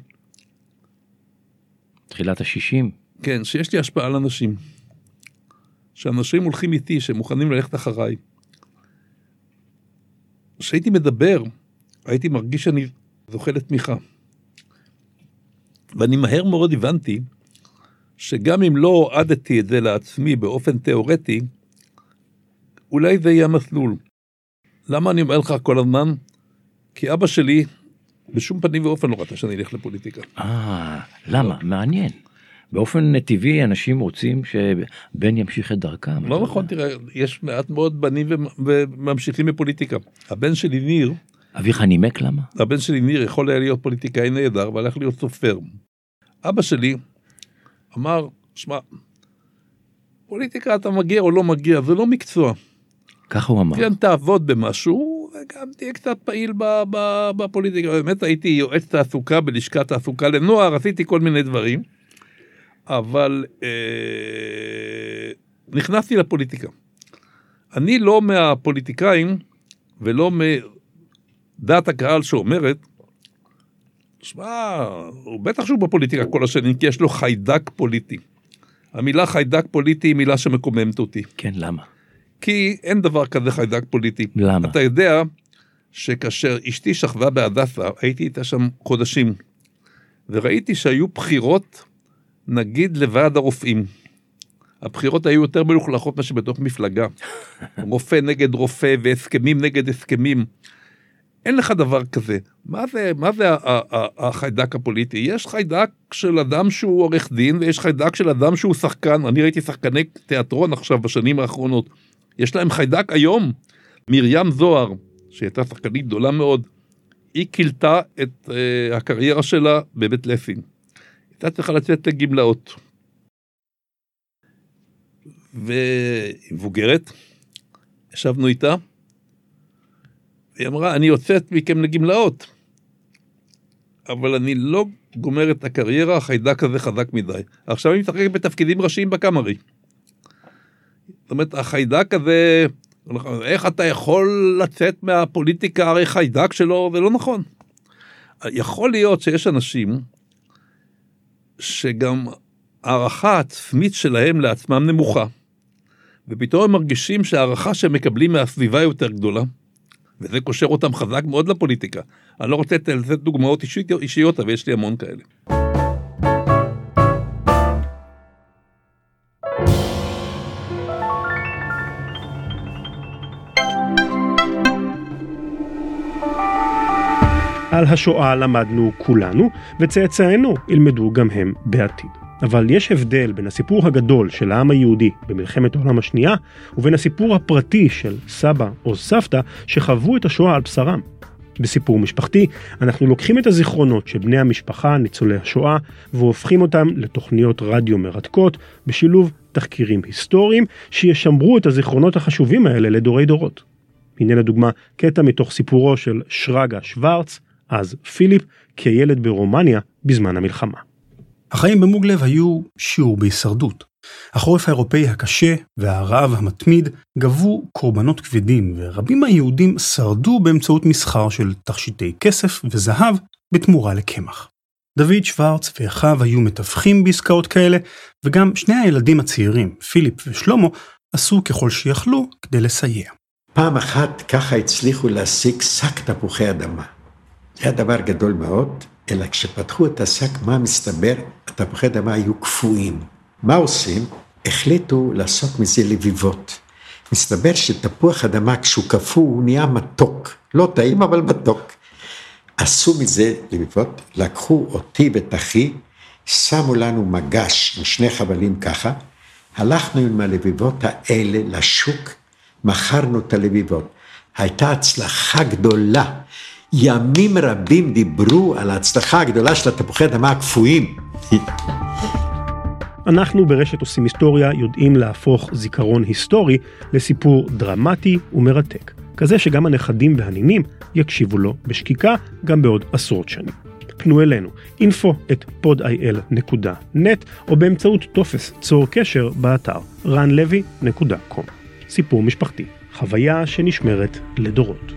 תחילת השישים? כן, שיש לי השפעה על אנשים. שאנשים הולכים איתי, שהם מוכנים ללכת אחריי. כשהייתי מדבר, הייתי מרגיש שאני זוכה לתמיכה. ואני מהר מאוד הבנתי, שגם אם לא הועדתי את זה לעצמי באופן תיאורטי, אולי זה יהיה המסלול. למה אני אומר לך כל הזמן? כי אבא שלי, בשום פנים ואופן לא רצה שאני אלך לפוליטיקה. אה, למה? מעניין. באופן נטיבי אנשים רוצים שבן ימשיך את דרכם. לא נכון, תראה, יש מעט מאוד בנים וממשיכים בפוליטיקה. הבן שלי ניר, אביך נימק למה? הבן שלי ניר יכול היה להיות פוליטיקאי נהדר, והלך להיות סופר. אבא שלי אמר, שמע, פוליטיקה אתה מגיע או לא מגיע, זה לא מקצוע. ככה הוא אמר. כן, תעבוד במשהו, וגם תהיה קצת פעיל בפוליטיקה. באמת הייתי יועץ תעסוקה בלשכת תעסוקה לנוער, עשיתי כל מיני דברים, אבל אה, נכנסתי לפוליטיקה. אני לא מהפוליטיקאים, ולא מדעת הקהל שאומרת, שמע, הוא בטח שהוא בפוליטיקה כל השנים, כי יש לו חיידק פוליטי. המילה חיידק פוליטי היא מילה שמקוממת אותי. כן, למה? כי אין דבר כזה חיידק פוליטי. למה? אתה יודע שכאשר אשתי שכבה בהדסה, הייתי איתה שם חודשים, וראיתי שהיו בחירות, נגיד לוועד הרופאים. הבחירות היו יותר מלוכלכות מה שבתוך מפלגה. רופא נגד רופא והסכמים נגד הסכמים. אין לך דבר כזה. מה זה, מה זה החיידק הפוליטי? יש חיידק של אדם שהוא עורך דין, ויש חיידק של אדם שהוא שחקן. אני ראיתי שחקני תיאטרון עכשיו בשנים האחרונות. יש להם חיידק היום. מרים זוהר, שהייתה שחקנית גדולה מאוד, היא קילתה את uh, הקריירה שלה בבית לסין. הייתה צריכה לצאת לגמלאות. והיא מבוגרת, ישבנו איתה, והיא אמרה, אני יוצאת מכם לגמלאות, אבל אני לא גומר את הקריירה, החיידק הזה חזק מדי. עכשיו אני משחק בתפקידים ראשיים בקאמרי. זאת אומרת, החיידק הזה, איך אתה יכול לצאת מהפוליטיקה, הרי חיידק שלו, זה לא נכון. יכול להיות שיש אנשים, שגם הערכה העצמית שלהם לעצמם נמוכה, ופתאום הם מרגישים שהערכה שהם מקבלים מהסביבה יותר גדולה, וזה קושר אותם חזק מאוד לפוליטיקה. אני לא רוצה לתת דוגמאות אישיות, אבל יש לי המון כאלה. על השואה למדנו כולנו, וצאצאינו ילמדו גם הם בעתיד. אבל יש הבדל בין הסיפור הגדול של העם היהודי במלחמת העולם השנייה, ובין הסיפור הפרטי של סבא או סבתא שחוו את השואה על בשרם. בסיפור משפחתי, אנחנו לוקחים את הזיכרונות של בני המשפחה, ניצולי השואה, והופכים אותם לתוכניות רדיו מרתקות, בשילוב תחקירים היסטוריים, שישמרו את הזיכרונות החשובים האלה לדורי דורות. הנה לדוגמה, קטע מתוך סיפורו של שרגא שוורץ, אז פיליפ, כילד ברומניה בזמן המלחמה. החיים במוגלב היו שיעור בהישרדות. החורף האירופאי הקשה והרעב המתמיד גבו קורבנות כבדים, ורבים מהיהודים שרדו באמצעות מסחר של תכשיטי כסף וזהב בתמורה לקמח. דוד שוורץ ואחיו היו מתווכים בעסקאות כאלה, וגם שני הילדים הצעירים, פיליפ ושלמה, עשו ככל שיכלו כדי לסייע. פעם אחת ככה הצליחו להשיג שק תפוחי אדמה. זה היה דבר גדול מאוד, אלא כשפתחו את השק, מה מסתבר? התפוחי אדמה היו קפואים. מה עושים? החליטו לעשות מזה לביבות. מסתבר שתפוח אדמה כשהוא קפוא הוא נהיה מתוק. לא טעים אבל מתוק. עשו מזה לביבות, לקחו אותי ואת אחי, שמו לנו מגש עם שני חבלים ככה, הלכנו עם הלביבות האלה לשוק, מכרנו את הלביבות. הייתה הצלחה גדולה. ימים רבים דיברו על ההצלחה הגדולה של התפוחי אדמה הקפואים. אנחנו ברשת עושים היסטוריה יודעים להפוך זיכרון היסטורי לסיפור דרמטי ומרתק, כזה שגם הנכדים והנינים יקשיבו לו בשקיקה גם בעוד עשרות שנים. פנו אלינו, info at pod i l נקודה net או באמצעות טופס צור קשר באתר רן לוי נקודה קום. סיפור משפחתי, חוויה שנשמרת לדורות.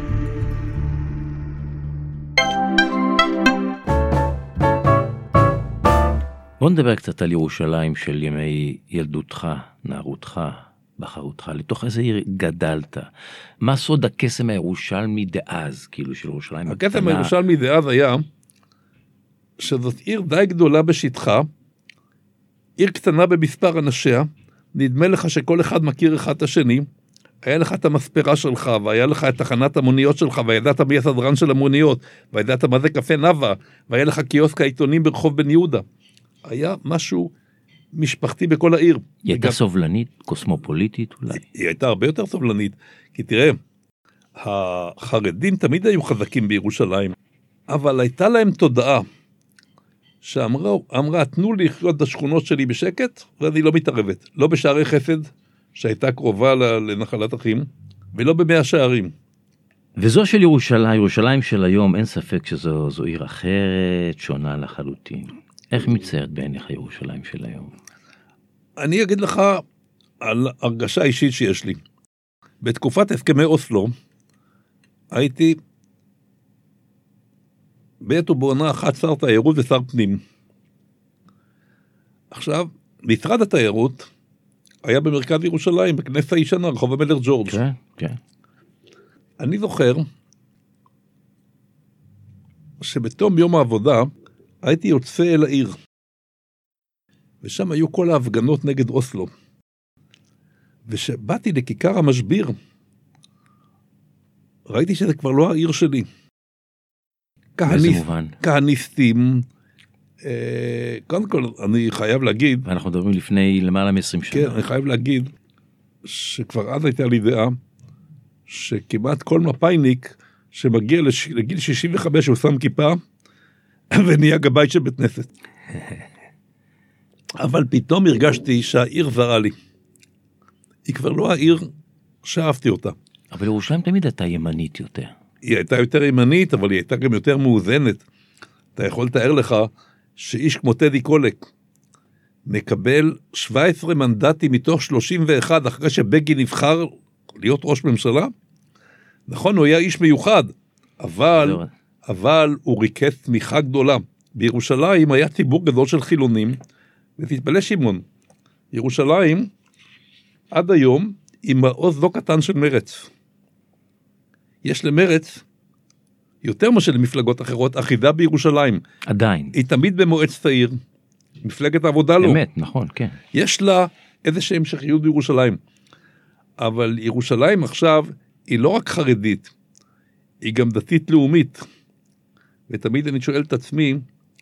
בוא נדבר קצת על ירושלים של ימי ילדותך, נערותך, בחרותך, לתוך איזה עיר גדלת. מה סוד הקסם הירושלמי דאז, כאילו של ירושלים הקטנה? הקסם הירושלמי דאז היה שזאת עיר די גדולה בשטחה, עיר קטנה במספר אנשיה, נדמה לך שכל אחד מכיר אחד את השני, היה לך את המספרה שלך, והיה לך את תחנת המוניות שלך, וידעת מי הסדרן של המוניות, וידעת מה זה קפה נאווה, והיה לך קיוסק העיתונים ברחוב בן יהודה. היה משהו משפחתי בכל העיר. היא הייתה סובלנית, קוסמופוליטית אולי? היא הייתה הרבה יותר סובלנית, כי תראה, החרדים תמיד היו חזקים בירושלים, אבל הייתה להם תודעה, שאמרה, אמרה, תנו לי לחיות את השכונות שלי בשקט, ואני לא מתערבת. לא בשערי חסד, שהייתה קרובה לנחלת אחים, ולא במאה שערים. וזו של ירושלים, ירושלים של היום, אין ספק שזו זו עיר אחרת, שונה לחלוטין. איך מציירת בעיניך ירושלים של היום? אני אגיד לך על הרגשה אישית שיש לי. בתקופת הסכמי אוסלו, הייתי בעת ובעונה אחת שר תיירות ושר פנים. עכשיו, משרד התיירות היה במרכז ירושלים, בכנסת הישנה, רחוב המלך ג'ורג'. כן, כן. אני זוכר שבתום יום העבודה הייתי יוצא אל העיר. ושם היו כל ההפגנות נגד אוסלו. ושבאתי לכיכר המשביר, ראיתי שזה כבר לא העיר שלי. באיזה מובן? כהניסטים, אה, קודם כל אני חייב להגיד, ואנחנו מדברים לפני למעלה מ-עשרים שנה. כן, אני חייב להגיד, שכבר אז הייתה לי דעה, שכמעט כל מפאיניק שמגיע לש... לגיל שישים וחמש הוא שם כיפה, ונהיה גבאי של בית כנסת. אבל פתאום הרגשתי שהעיר זרה לי. היא כבר לא העיר שאהבתי אותה. אבל ירושלים תמיד הייתה ימנית יותר. היא הייתה יותר ימנית, אבל היא הייתה גם יותר מאוזנת. אתה יכול לתאר לך שאיש כמו טדי קולק מקבל שבעה עשר מנדטים מתוך שלושים ואחת אחרי שבגין נבחר להיות ראש ממשלה. נכון, הוא היה איש מיוחד, אבל, אבל הוא ריכז תמיכה גדולה. בירושלים היה ציבור גדול של חילונים, ותתפלא שמעון, ירושלים עד היום היא מעוז לא קטן של מרץ. יש למרץ יותר משל למפלגות אחרות, אחידה בירושלים. עדיין. היא תמיד במועצת העיר. מפלגת העבודה לא. באמת, נכון, כן. יש לה איזושהי המשכיות בירושלים. אבל ירושלים עכשיו היא לא רק חרדית, היא גם דתית לאומית. ותמיד אני שואל את עצמי,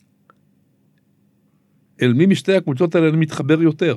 אל מי משתי הקבוצות האלה אני מתחבר יותר?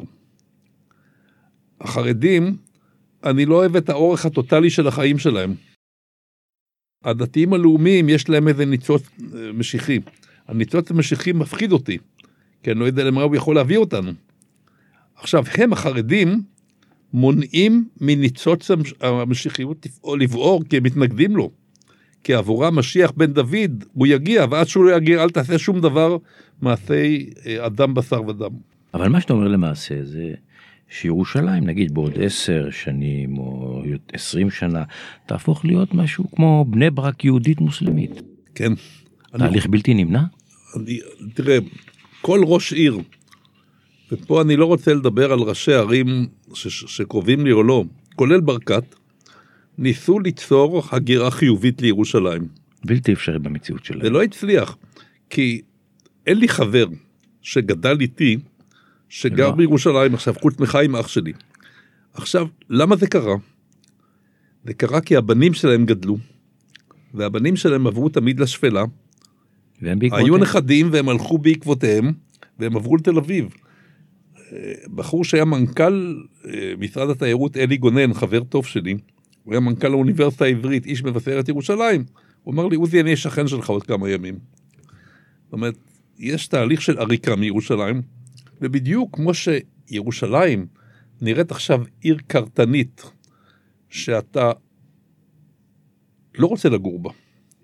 החרדים, אני לא אוהב את האורך הטוטלי של החיים שלהם. הדתיים הלאומיים יש להם איזה ניצוץ משיחי. הניצוץ המשיחי מפחיד אותי, כי אני לא יודע למה הוא יכול להביא אותנו. עכשיו, הם החרדים מונעים מניצוץ המשיחיות לבעור, כי הם מתנגדים לו. כי עבורם משיח בן דוד, הוא יגיע, ועד שהוא לא יגיע, אל תעשה שום דבר מעשי אדם בשר ודם. אבל מה שאתה אומר למעשה זה שירושלים, נגיד בעוד עשר שנים או עשרים שנה, תהפוך להיות משהו כמו בני ברק יהודית מוסלמית. כן. תהליך אני... בלתי נמנע? אני, תראה, כל ראש עיר, ופה אני לא רוצה לדבר על ראשי ערים ש- שקרובים לי או לא, כולל ברקת, ניסו ליצור הגירה חיובית לירושלים. בלתי אפשרי במציאות שלהם. זה לא הצליח, כי אין לי חבר שגדל איתי, שגר לא. בירושלים עכשיו, חוץ מחיים אח שלי. עכשיו, למה זה קרה? זה קרה כי הבנים שלהם גדלו, והבנים שלהם עברו תמיד לשפלה, היו נכדים והם הלכו בעקבותיהם, והם עברו לתל אביב. בחור שהיה מנכ"ל משרד התיירות אלי גונן, חבר טוב שלי, הוא היה מנכ"ל האוניברסיטה העברית, איש מבשרת ירושלים, הוא אמר לי, עוזי, אני שכן שלך עוד כמה ימים. זאת אומרת, יש תהליך של עריקה מירושלים, ובדיוק כמו שירושלים נראית עכשיו עיר קרטנית, שאתה לא רוצה לגור בה.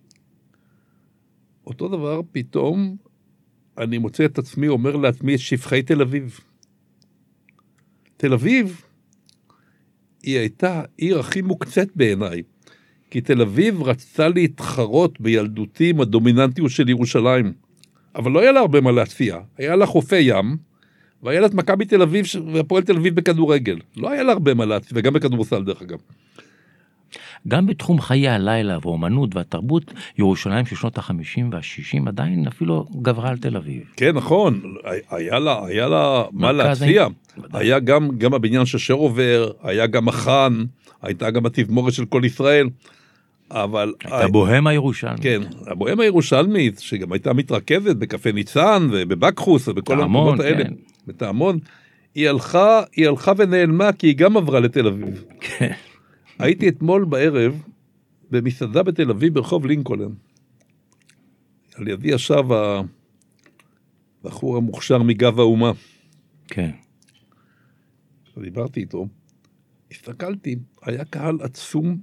אותו דבר, פתאום אני מוצא את עצמי, אומר לעצמי את שפחי תל אביב. תל אביב היא הייתה העיר הכי מוקצת בעיניי, כי תל אביב רצתה להתחרות בילדותי עם הדומיננטיות של ירושלים, אבל לא היה לה הרבה מה להציע, היה לה חופי ים, והיה לה את מכבי תל אביב והפועל תל אביב בכדורגל, לא היה לה הרבה מה להציע, וגם בכדורסל דרך אגב. גם בתחום חיי הלילה והאומנות והתרבות, ירושלים של שנות החמישים והשישים עדיין אפילו גברה על תל אביב. כן, נכון, היה לה, היה לה מה להציע. היה גם, גם הבניין של שרובר, היה גם החאן, הייתה גם התזמורת של כל ישראל, אבל... הבוהמה הירושלמית. כן, הבוהמה הירושלמית, שגם הייתה מתרכזת בקפה ניצן ובבקחוס ובכל המקומות האלה. כן. בתעמון, היא הלכה, היא הלכה ונעלמה, כי היא גם עברה לתל אביב. כן. הייתי אתמול בערב במסעדה בתל אביב ברחוב לינקולן. על ידי ישב הבחור המוכשר מגב האומה. כן. דיברתי איתו, הסתכלתי, היה קהל עצום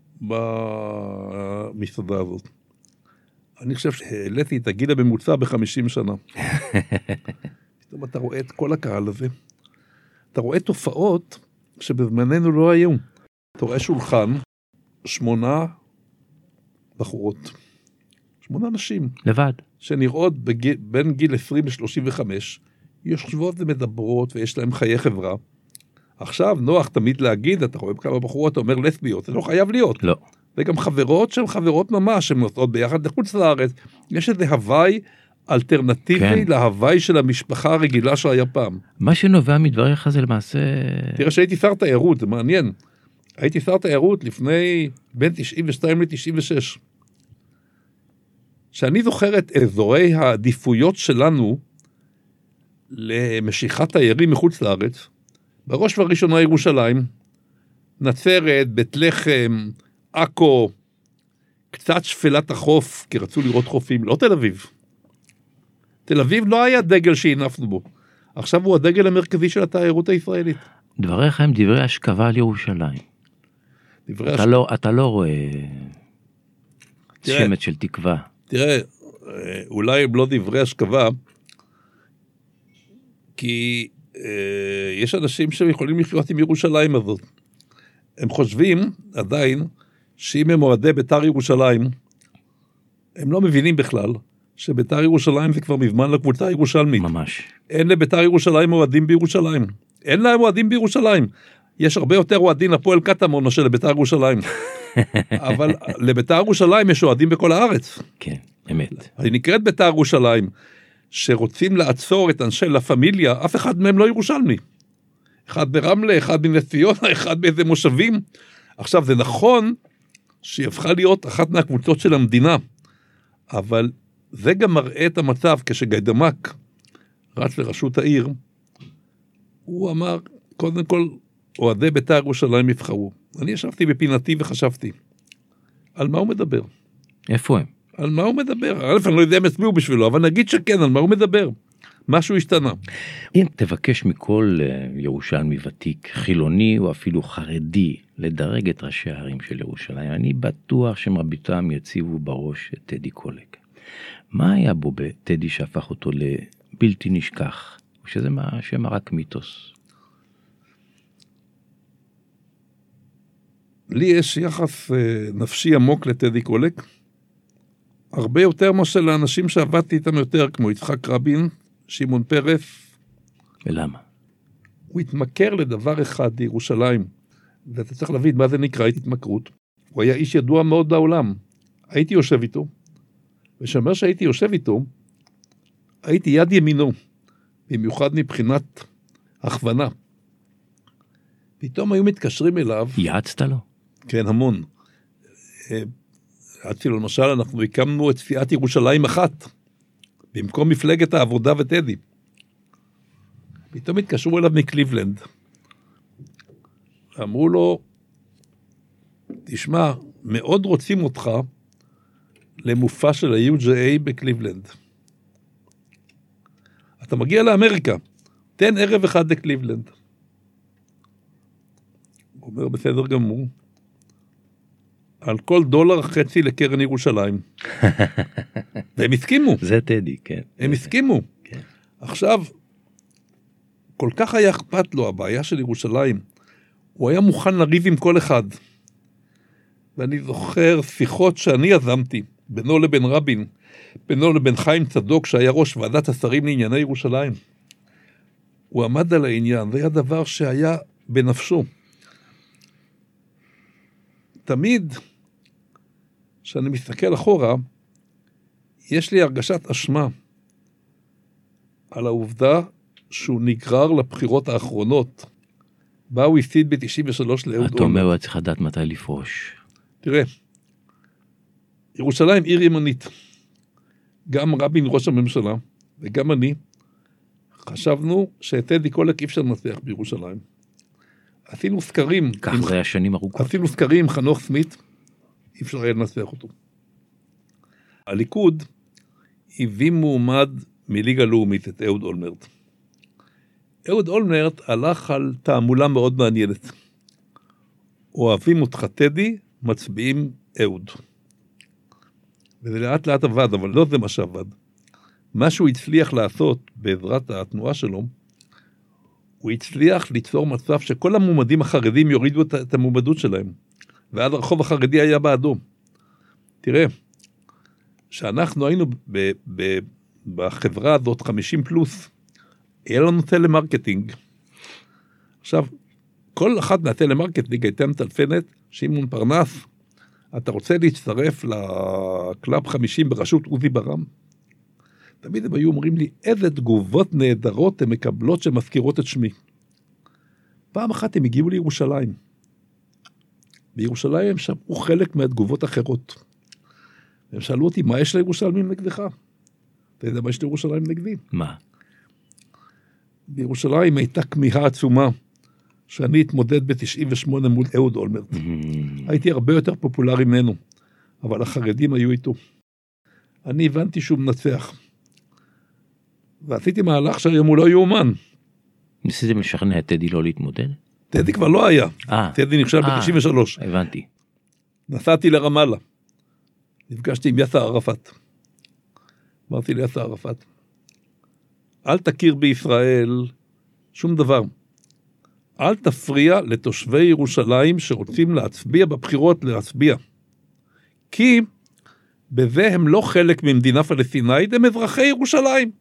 במסעדה הזאת. אני חושב שהעליתי את הגיל הממוצע ב-חמישים שנה. פתאום אתה רואה את כל הקהל הזה. אתה רואה תופעות שבזמננו לא היו. אתה רואה שולחן, שמונה בחורות, שמונה נשים. לבד. שנראות בגיל, בין גיל עשרים ל-שלושים וחמש, יושבות ומדברות ויש להם חיי חברה. עכשיו נוח תמיד להגיד, אתה רואה כמה בחורות, אתה אומר לסביות, זה לא חייב להיות. לא. וגם חברות שהן חברות ממש, שהן נוסעות ביחד לחוץ לארץ. יש איזה הוואי אלטרנטיבי כן. להוואי של המשפחה הרגילה שהיה פעם. מה שנובע מדבריך זה למעשה... תראה שהייתי שר תיירות, זה מעניין. הייתי שר תיירות לפני בין תשעים ושתיים ל-תשעים ושש. שאני זוכר את אזורי העדיפויות שלנו למשיכת תיירים מחוץ לארץ, בראש ובראשונה ירושלים, נצרת, בית לחם, עכו, קצת שפלת החוף, כי רצו לראות חופים, לא תל אביב. תל אביב לא היה דגל שהנפנו בו. עכשיו הוא הדגל המרכזי של התיירות הישראלית. דבריך הם דברי השכבה על ירושלים. דברי אתה, הש... לא, אתה לא רואה תראה, שמץ של תקווה. תראה, אולי הם לא דברי השכבה, כי אה, יש אנשים שיכולים לחיות עם ירושלים הזאת. הם חושבים עדיין שאם הם אוהדי בית"ר ירושלים, הם לא מבינים בכלל שבית"ר ירושלים זה כבר מזמן לקבוצה הירושלמית. ממש. אין לבית"ר ירושלים אוהדים בירושלים. אין להם אוהדים בירושלים. יש הרבה יותר אוהדים לפועל קטמון מאשר לבית"ר ירושלים. אבל לבית"ר ירושלים יש אוהדים בכל הארץ. כן, אמת. היא נקראת בית"ר ירושלים, שרוצים לעצור את אנשי לה פמיליה, אף אחד מהם לא ירושלמי. אחד ברמלה, אחד בנס ציונה, אחד באיזה מושבים. עכשיו, זה נכון שהיא הפכה להיות אחת מהקבוצות של המדינה, אבל זה גם מראה את המצב כשגיידמק רץ לראשות העיר, הוא אמר, קודם כל, אוהדי בית"ר ירושלים יבחרו. אני ישבתי בפינתי וחשבתי, על מה הוא מדבר? איפה הם? על מה הוא מדבר? אלף, אני לא יודע אם הצביעו בשבילו, אבל נגיד שכן, על מה הוא מדבר? משהו השתנה. אם תבקש מכל ירושלמי ותיק, חילוני או אפילו חרדי, לדרג את ראשי הערים של ירושלים, אני בטוח שמרביתם יציבו בראש את טדי קולק. מה היה בו בטדי שהפך אותו לבלתי נשכח? או שזה שם רק מיתוס? לי יש יחס נפשי עמוק לטדי קולק, הרבה יותר מאשר לאנשים שעבדתי איתם יותר, כמו יצחק רבין, שמעון פרס. ולמה? הוא התמכר לדבר אחד לירושלים, ואתה צריך להבין מה זה נקרא התמכרות. הוא היה איש ידוע מאוד בעולם. הייתי יושב איתו, ושאומר שהייתי יושב איתו, הייתי יד ימינו, במיוחד מבחינת הכוונה. פתאום היו מתקשרים אליו. יעצת לו? כן, המון. עד לו, למשל, אנחנו הקמנו את סיעת ירושלים אחת, במקום מפלגת העבודה וטדי. פתאום התקשרו אליו מקליבלנד. אמרו לו, תשמע, מאוד רוצים אותך למופע של ה-יו ג'יי איי בקליבלנד. אתה מגיע לאמריקה, תן ערב אחד לקליבלנד. הוא אומר, בסדר גמור. על כל דולר חצי לקרן ירושלים. והם הסכימו. זה טדי, כן. הם הסכימו. כן. עכשיו, כל כך היה אכפת לו הבעיה של ירושלים, הוא היה מוכן לריב עם כל אחד. ואני זוכר שיחות שאני יזמתי, בינו לבין רבין, בינו לבין חיים צדוק, שהיה ראש ועדת השרים לענייני ירושלים. הוא עמד על העניין, זה היה דבר שהיה בנפשו. תמיד, כשאני מסתכל אחורה, יש לי הרגשת אשמה על העובדה שהוא נגרר לבחירות האחרונות, בה הוא הפסיד ב-תשעים ושלוש לאהוד אולמרט. אתה אומר, הוא צריך לדעת מתי לפרוש. תראה, ירושלים עיר ימנית. גם רבין ראש הממשלה, וגם אני, חשבנו שטדי קולק אי אפשר לנצח בירושלים. עשינו סקרים. כך זה היה שנים ארוכות. עשינו סקרים עם חנוך סמית, אי אפשר היה לנצח אותו. הליכוד הביא מועמד מליגה לאומית את אהוד אולמרט. אהוד אולמרט הלך על תעמולה מאוד מעניינת. אוהבים אותך טדי, מצביעים אהוד. וזה לאט לאט עבד, אבל לא זה מה שעבד. מה שהוא הצליח לעשות בעזרת התנועה שלו, הוא הצליח ליצור מצב שכל המועמדים החרדים יורידו את המועמדות שלהם. ועד הרחוב החרדי היה בעדו. תראה, שאנחנו היינו ב- ב- בחברה הזאת חמישים פלוס, היה לנו טלמרקטינג. עכשיו, כל אחת מהטלמרקטינג הייתה מטלפנת, שמעון פרנס, אתה רוצה להצטרף לקלאב חמישים בראשות עוזי ברם? תמיד הם היו אומרים לי, איזה תגובות נהדרות הן מקבלות שמזכירות את שמי. פעם אחת הם הגיעו לירושלים. בירושלים הם שמעו חלק מהתגובות אחרות. הם שאלו אותי, מה יש לירושלמים נגדך? אתה יודע מה יש לירושלים נגדי? מה? בירושלים הייתה כמיהה עצומה, שאני אתמודד ב-תשעים ושמונה מול אהוד אולמרט. הייתי הרבה יותר פופולרי ממנו, אבל החרדים היו איתו. אני הבנתי שהוא מנצח. ועשיתי מהלך שהיום הוא לא יאומן. ניסיתם לשכנע את טדי לא להתמודד? טדי כבר לא היה. אה. טדי נכשל ב-תשעים ושלוש. הבנתי. נסעתי לרמאללה. נפגשתי עם יאסר ערפאת. אמרתי ליאסר ערפאת, אל תכיר בישראל שום דבר. אל תפריע לתושבי ירושלים שרוצים להצביע בבחירות להצביע. כי בזה הם לא חלק ממדינה פלסטינאית, הם אזרחי ירושלים.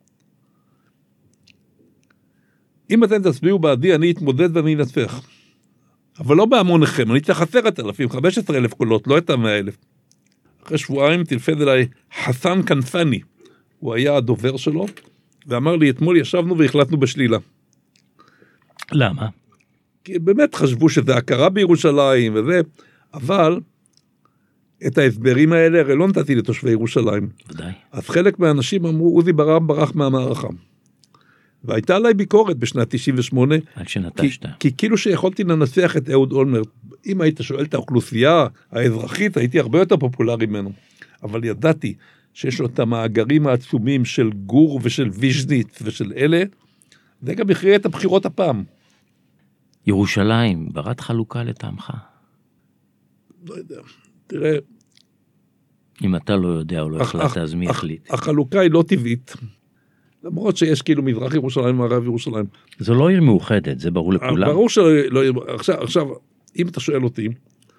אם אתם תצביעו בעדי, אני אתמודד ואני אנצח. אבל לא בהמוניכם, אני צריך עשרת אלפים, חמש עשרה אלף קולות, לא את המאה אלף. אחרי שבועיים טלפן אליי חסן קנפני, הוא היה הדובר שלו, ואמר לי, אתמול ישבנו והחלטנו בשלילה. למה? כי באמת חשבו שזה הכרה בירושלים וזה, אבל את ההסברים האלה הרי לא נתתי לתושבי ירושלים. ודאי. אז חלק מהאנשים אמרו, עוזי ברם ברח מהמערכה. והייתה עליי ביקורת בשנת תשעים ושמונה, עד שנטשת. כי, כי כאילו שיכולתי לנצח את אהוד אולמרט, אם היית שואל את האוכלוסייה האזרחית, הייתי הרבה יותר פופולרי ממנו. אבל ידעתי שיש לו את המאגרים העצומים של גור ושל ויז'ניץ ושל אלה, זה גם הכריע את הבחירות הפעם. ירושלים, ברת חלוקה לטעמך? לא יודע, תראה. אם אתה לא יודע או לא החלטת, אז מי החליט? החלוקה היא לא טבעית. למרות שיש כאילו מזרח ירושלים ומערב ירושלים. זו לא עיר מאוחדת, זה ברור לכולם. ברור שלא, עכשיו, עכשיו, אם אתה שואל אותי,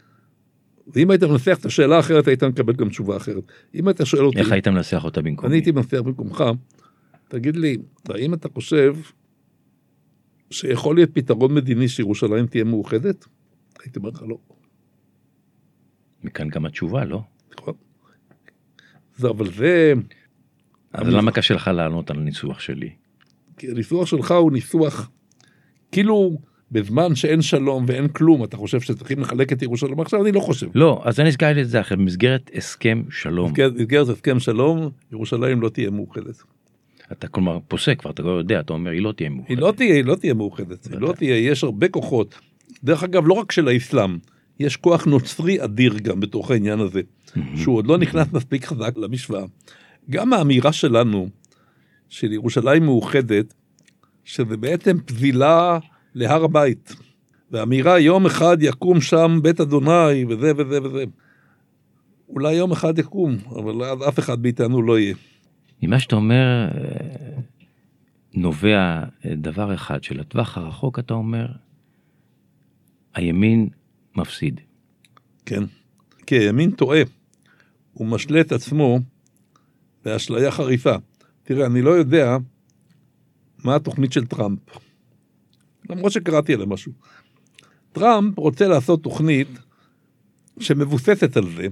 ואם היית מנסח את השאלה אחרת, היית מקבל גם תשובה אחרת. אם אתה שואל אותי... איך היית מנסח אותה במקומי? אני הייתי מנסח במקומך, תגיד לי, האם אתה חושב שיכול להיות פתרון מדיני שירושלים תהיה מאוחדת? הייתי אומר לך לא. מכאן גם התשובה, לא? נכון. זה, אבל זה... אז למה קשה לך לענות על הניסוח שלי? כי הניסוח שלך הוא ניסוח, כאילו בזמן שאין שלום ואין כלום, אתה חושב שצריכים לחלק את ירושלים? עכשיו אני לא חושב. לא, אז אני אסגר את זה אחרי, במסגרת הסכם שלום. במסגרת הסכם שלום, ירושלים לא תהיה מאוחדת. אתה כלומר פוסק כבר, אתה לא יודע, אתה אומר, היא לא תהיה מאוחדת. היא לא תהיה, היא לא תהיה מאוחדת. היא לא תהיה, יש הרבה כוחות. דרך אגב, לא רק של האסלאם, יש כוח נוצרי אדיר גם בתוך העניין הזה, שהוא עוד לא נכנס מספיק חזק למשוואה. גם האמירה שלנו, של ירושלים מאוחדת, שזה בעצם פזילה להר הבית. והאמירה, יום אחד יקום שם בית אדוני, וזה וזה וזה. אולי יום אחד יקום, אבל אז אף אחד מאיתנו לא יהיה. ממה שאתה אומר, נובע דבר אחד, של הטווח הרחוק, אתה אומר, הימין מפסיד. כן, כי הימין טועה. הוא משלה את עצמו, באשליה חריפה. תראה, אני לא יודע מה התוכנית של טראמפ. למרות שקראתי עליה משהו. טראמפ רוצה לעשות תוכנית שמבוססת על זה,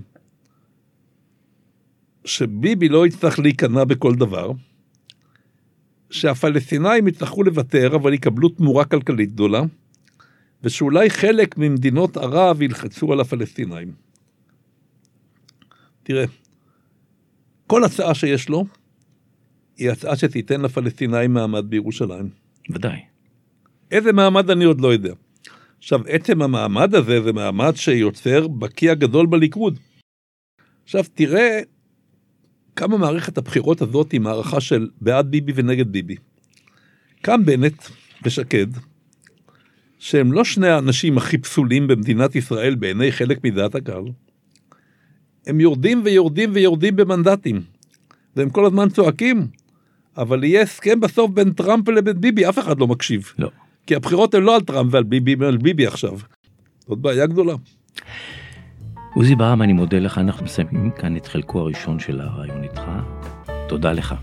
שביבי לא יצטרך להיכנע בכל דבר, שהפלסטינאים יצטרכו לוותר, אבל יקבלו תמורה כלכלית גדולה, ושאולי חלק ממדינות ערב ילחצו על הפלסטינאים. תראה, כל הצעה שיש לו, היא הצעה שתיתן לפלסטינאים מעמד בירושלים. ודאי. איזה מעמד אני עוד לא יודע. עכשיו, עצם המעמד הזה, זה מעמד שיוצר בקיע גדול בליכוד. עכשיו, תראה כמה מערכת הבחירות הזאת היא מערכה של בעד ביבי ונגד ביבי. קם בנט ושקד, שהם לא שני האנשים הכי פסולים במדינת ישראל בעיני חלק מדעת הקהל, הם יורדים ויורדים ויורדים במנדטים, והם כל הזמן צועקים, אבל יהיה הסכם בסוף בין טראמפ לבין ביבי, אף אחד לא מקשיב. לא. כי הבחירות הן לא על טראמפ ועל ביבי, ועל ביבי עכשיו. זאת בעיה גדולה. עוזי ברם, אני מודה לך, אנחנו מסיימים כאן את חלקו הראשון של הרעיון איתך. תודה לך.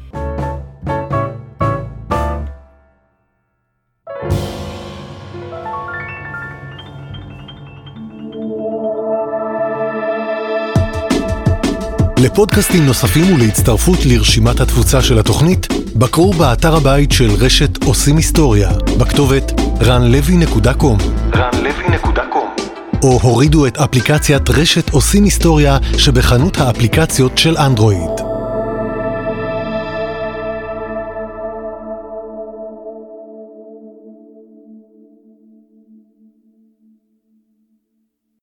לפודקאסטים נוספים ולהצטרפות לרשימת התפוצה של התוכנית, בקרו באתר הבית של רשת עושים היסטוריה, בכתובת רן לוי נקודה קום. רן לוי נקודה קום. או הורידו את אפליקציית רשת עושים היסטוריה שבחנות האפליקציות של אנדרואיד.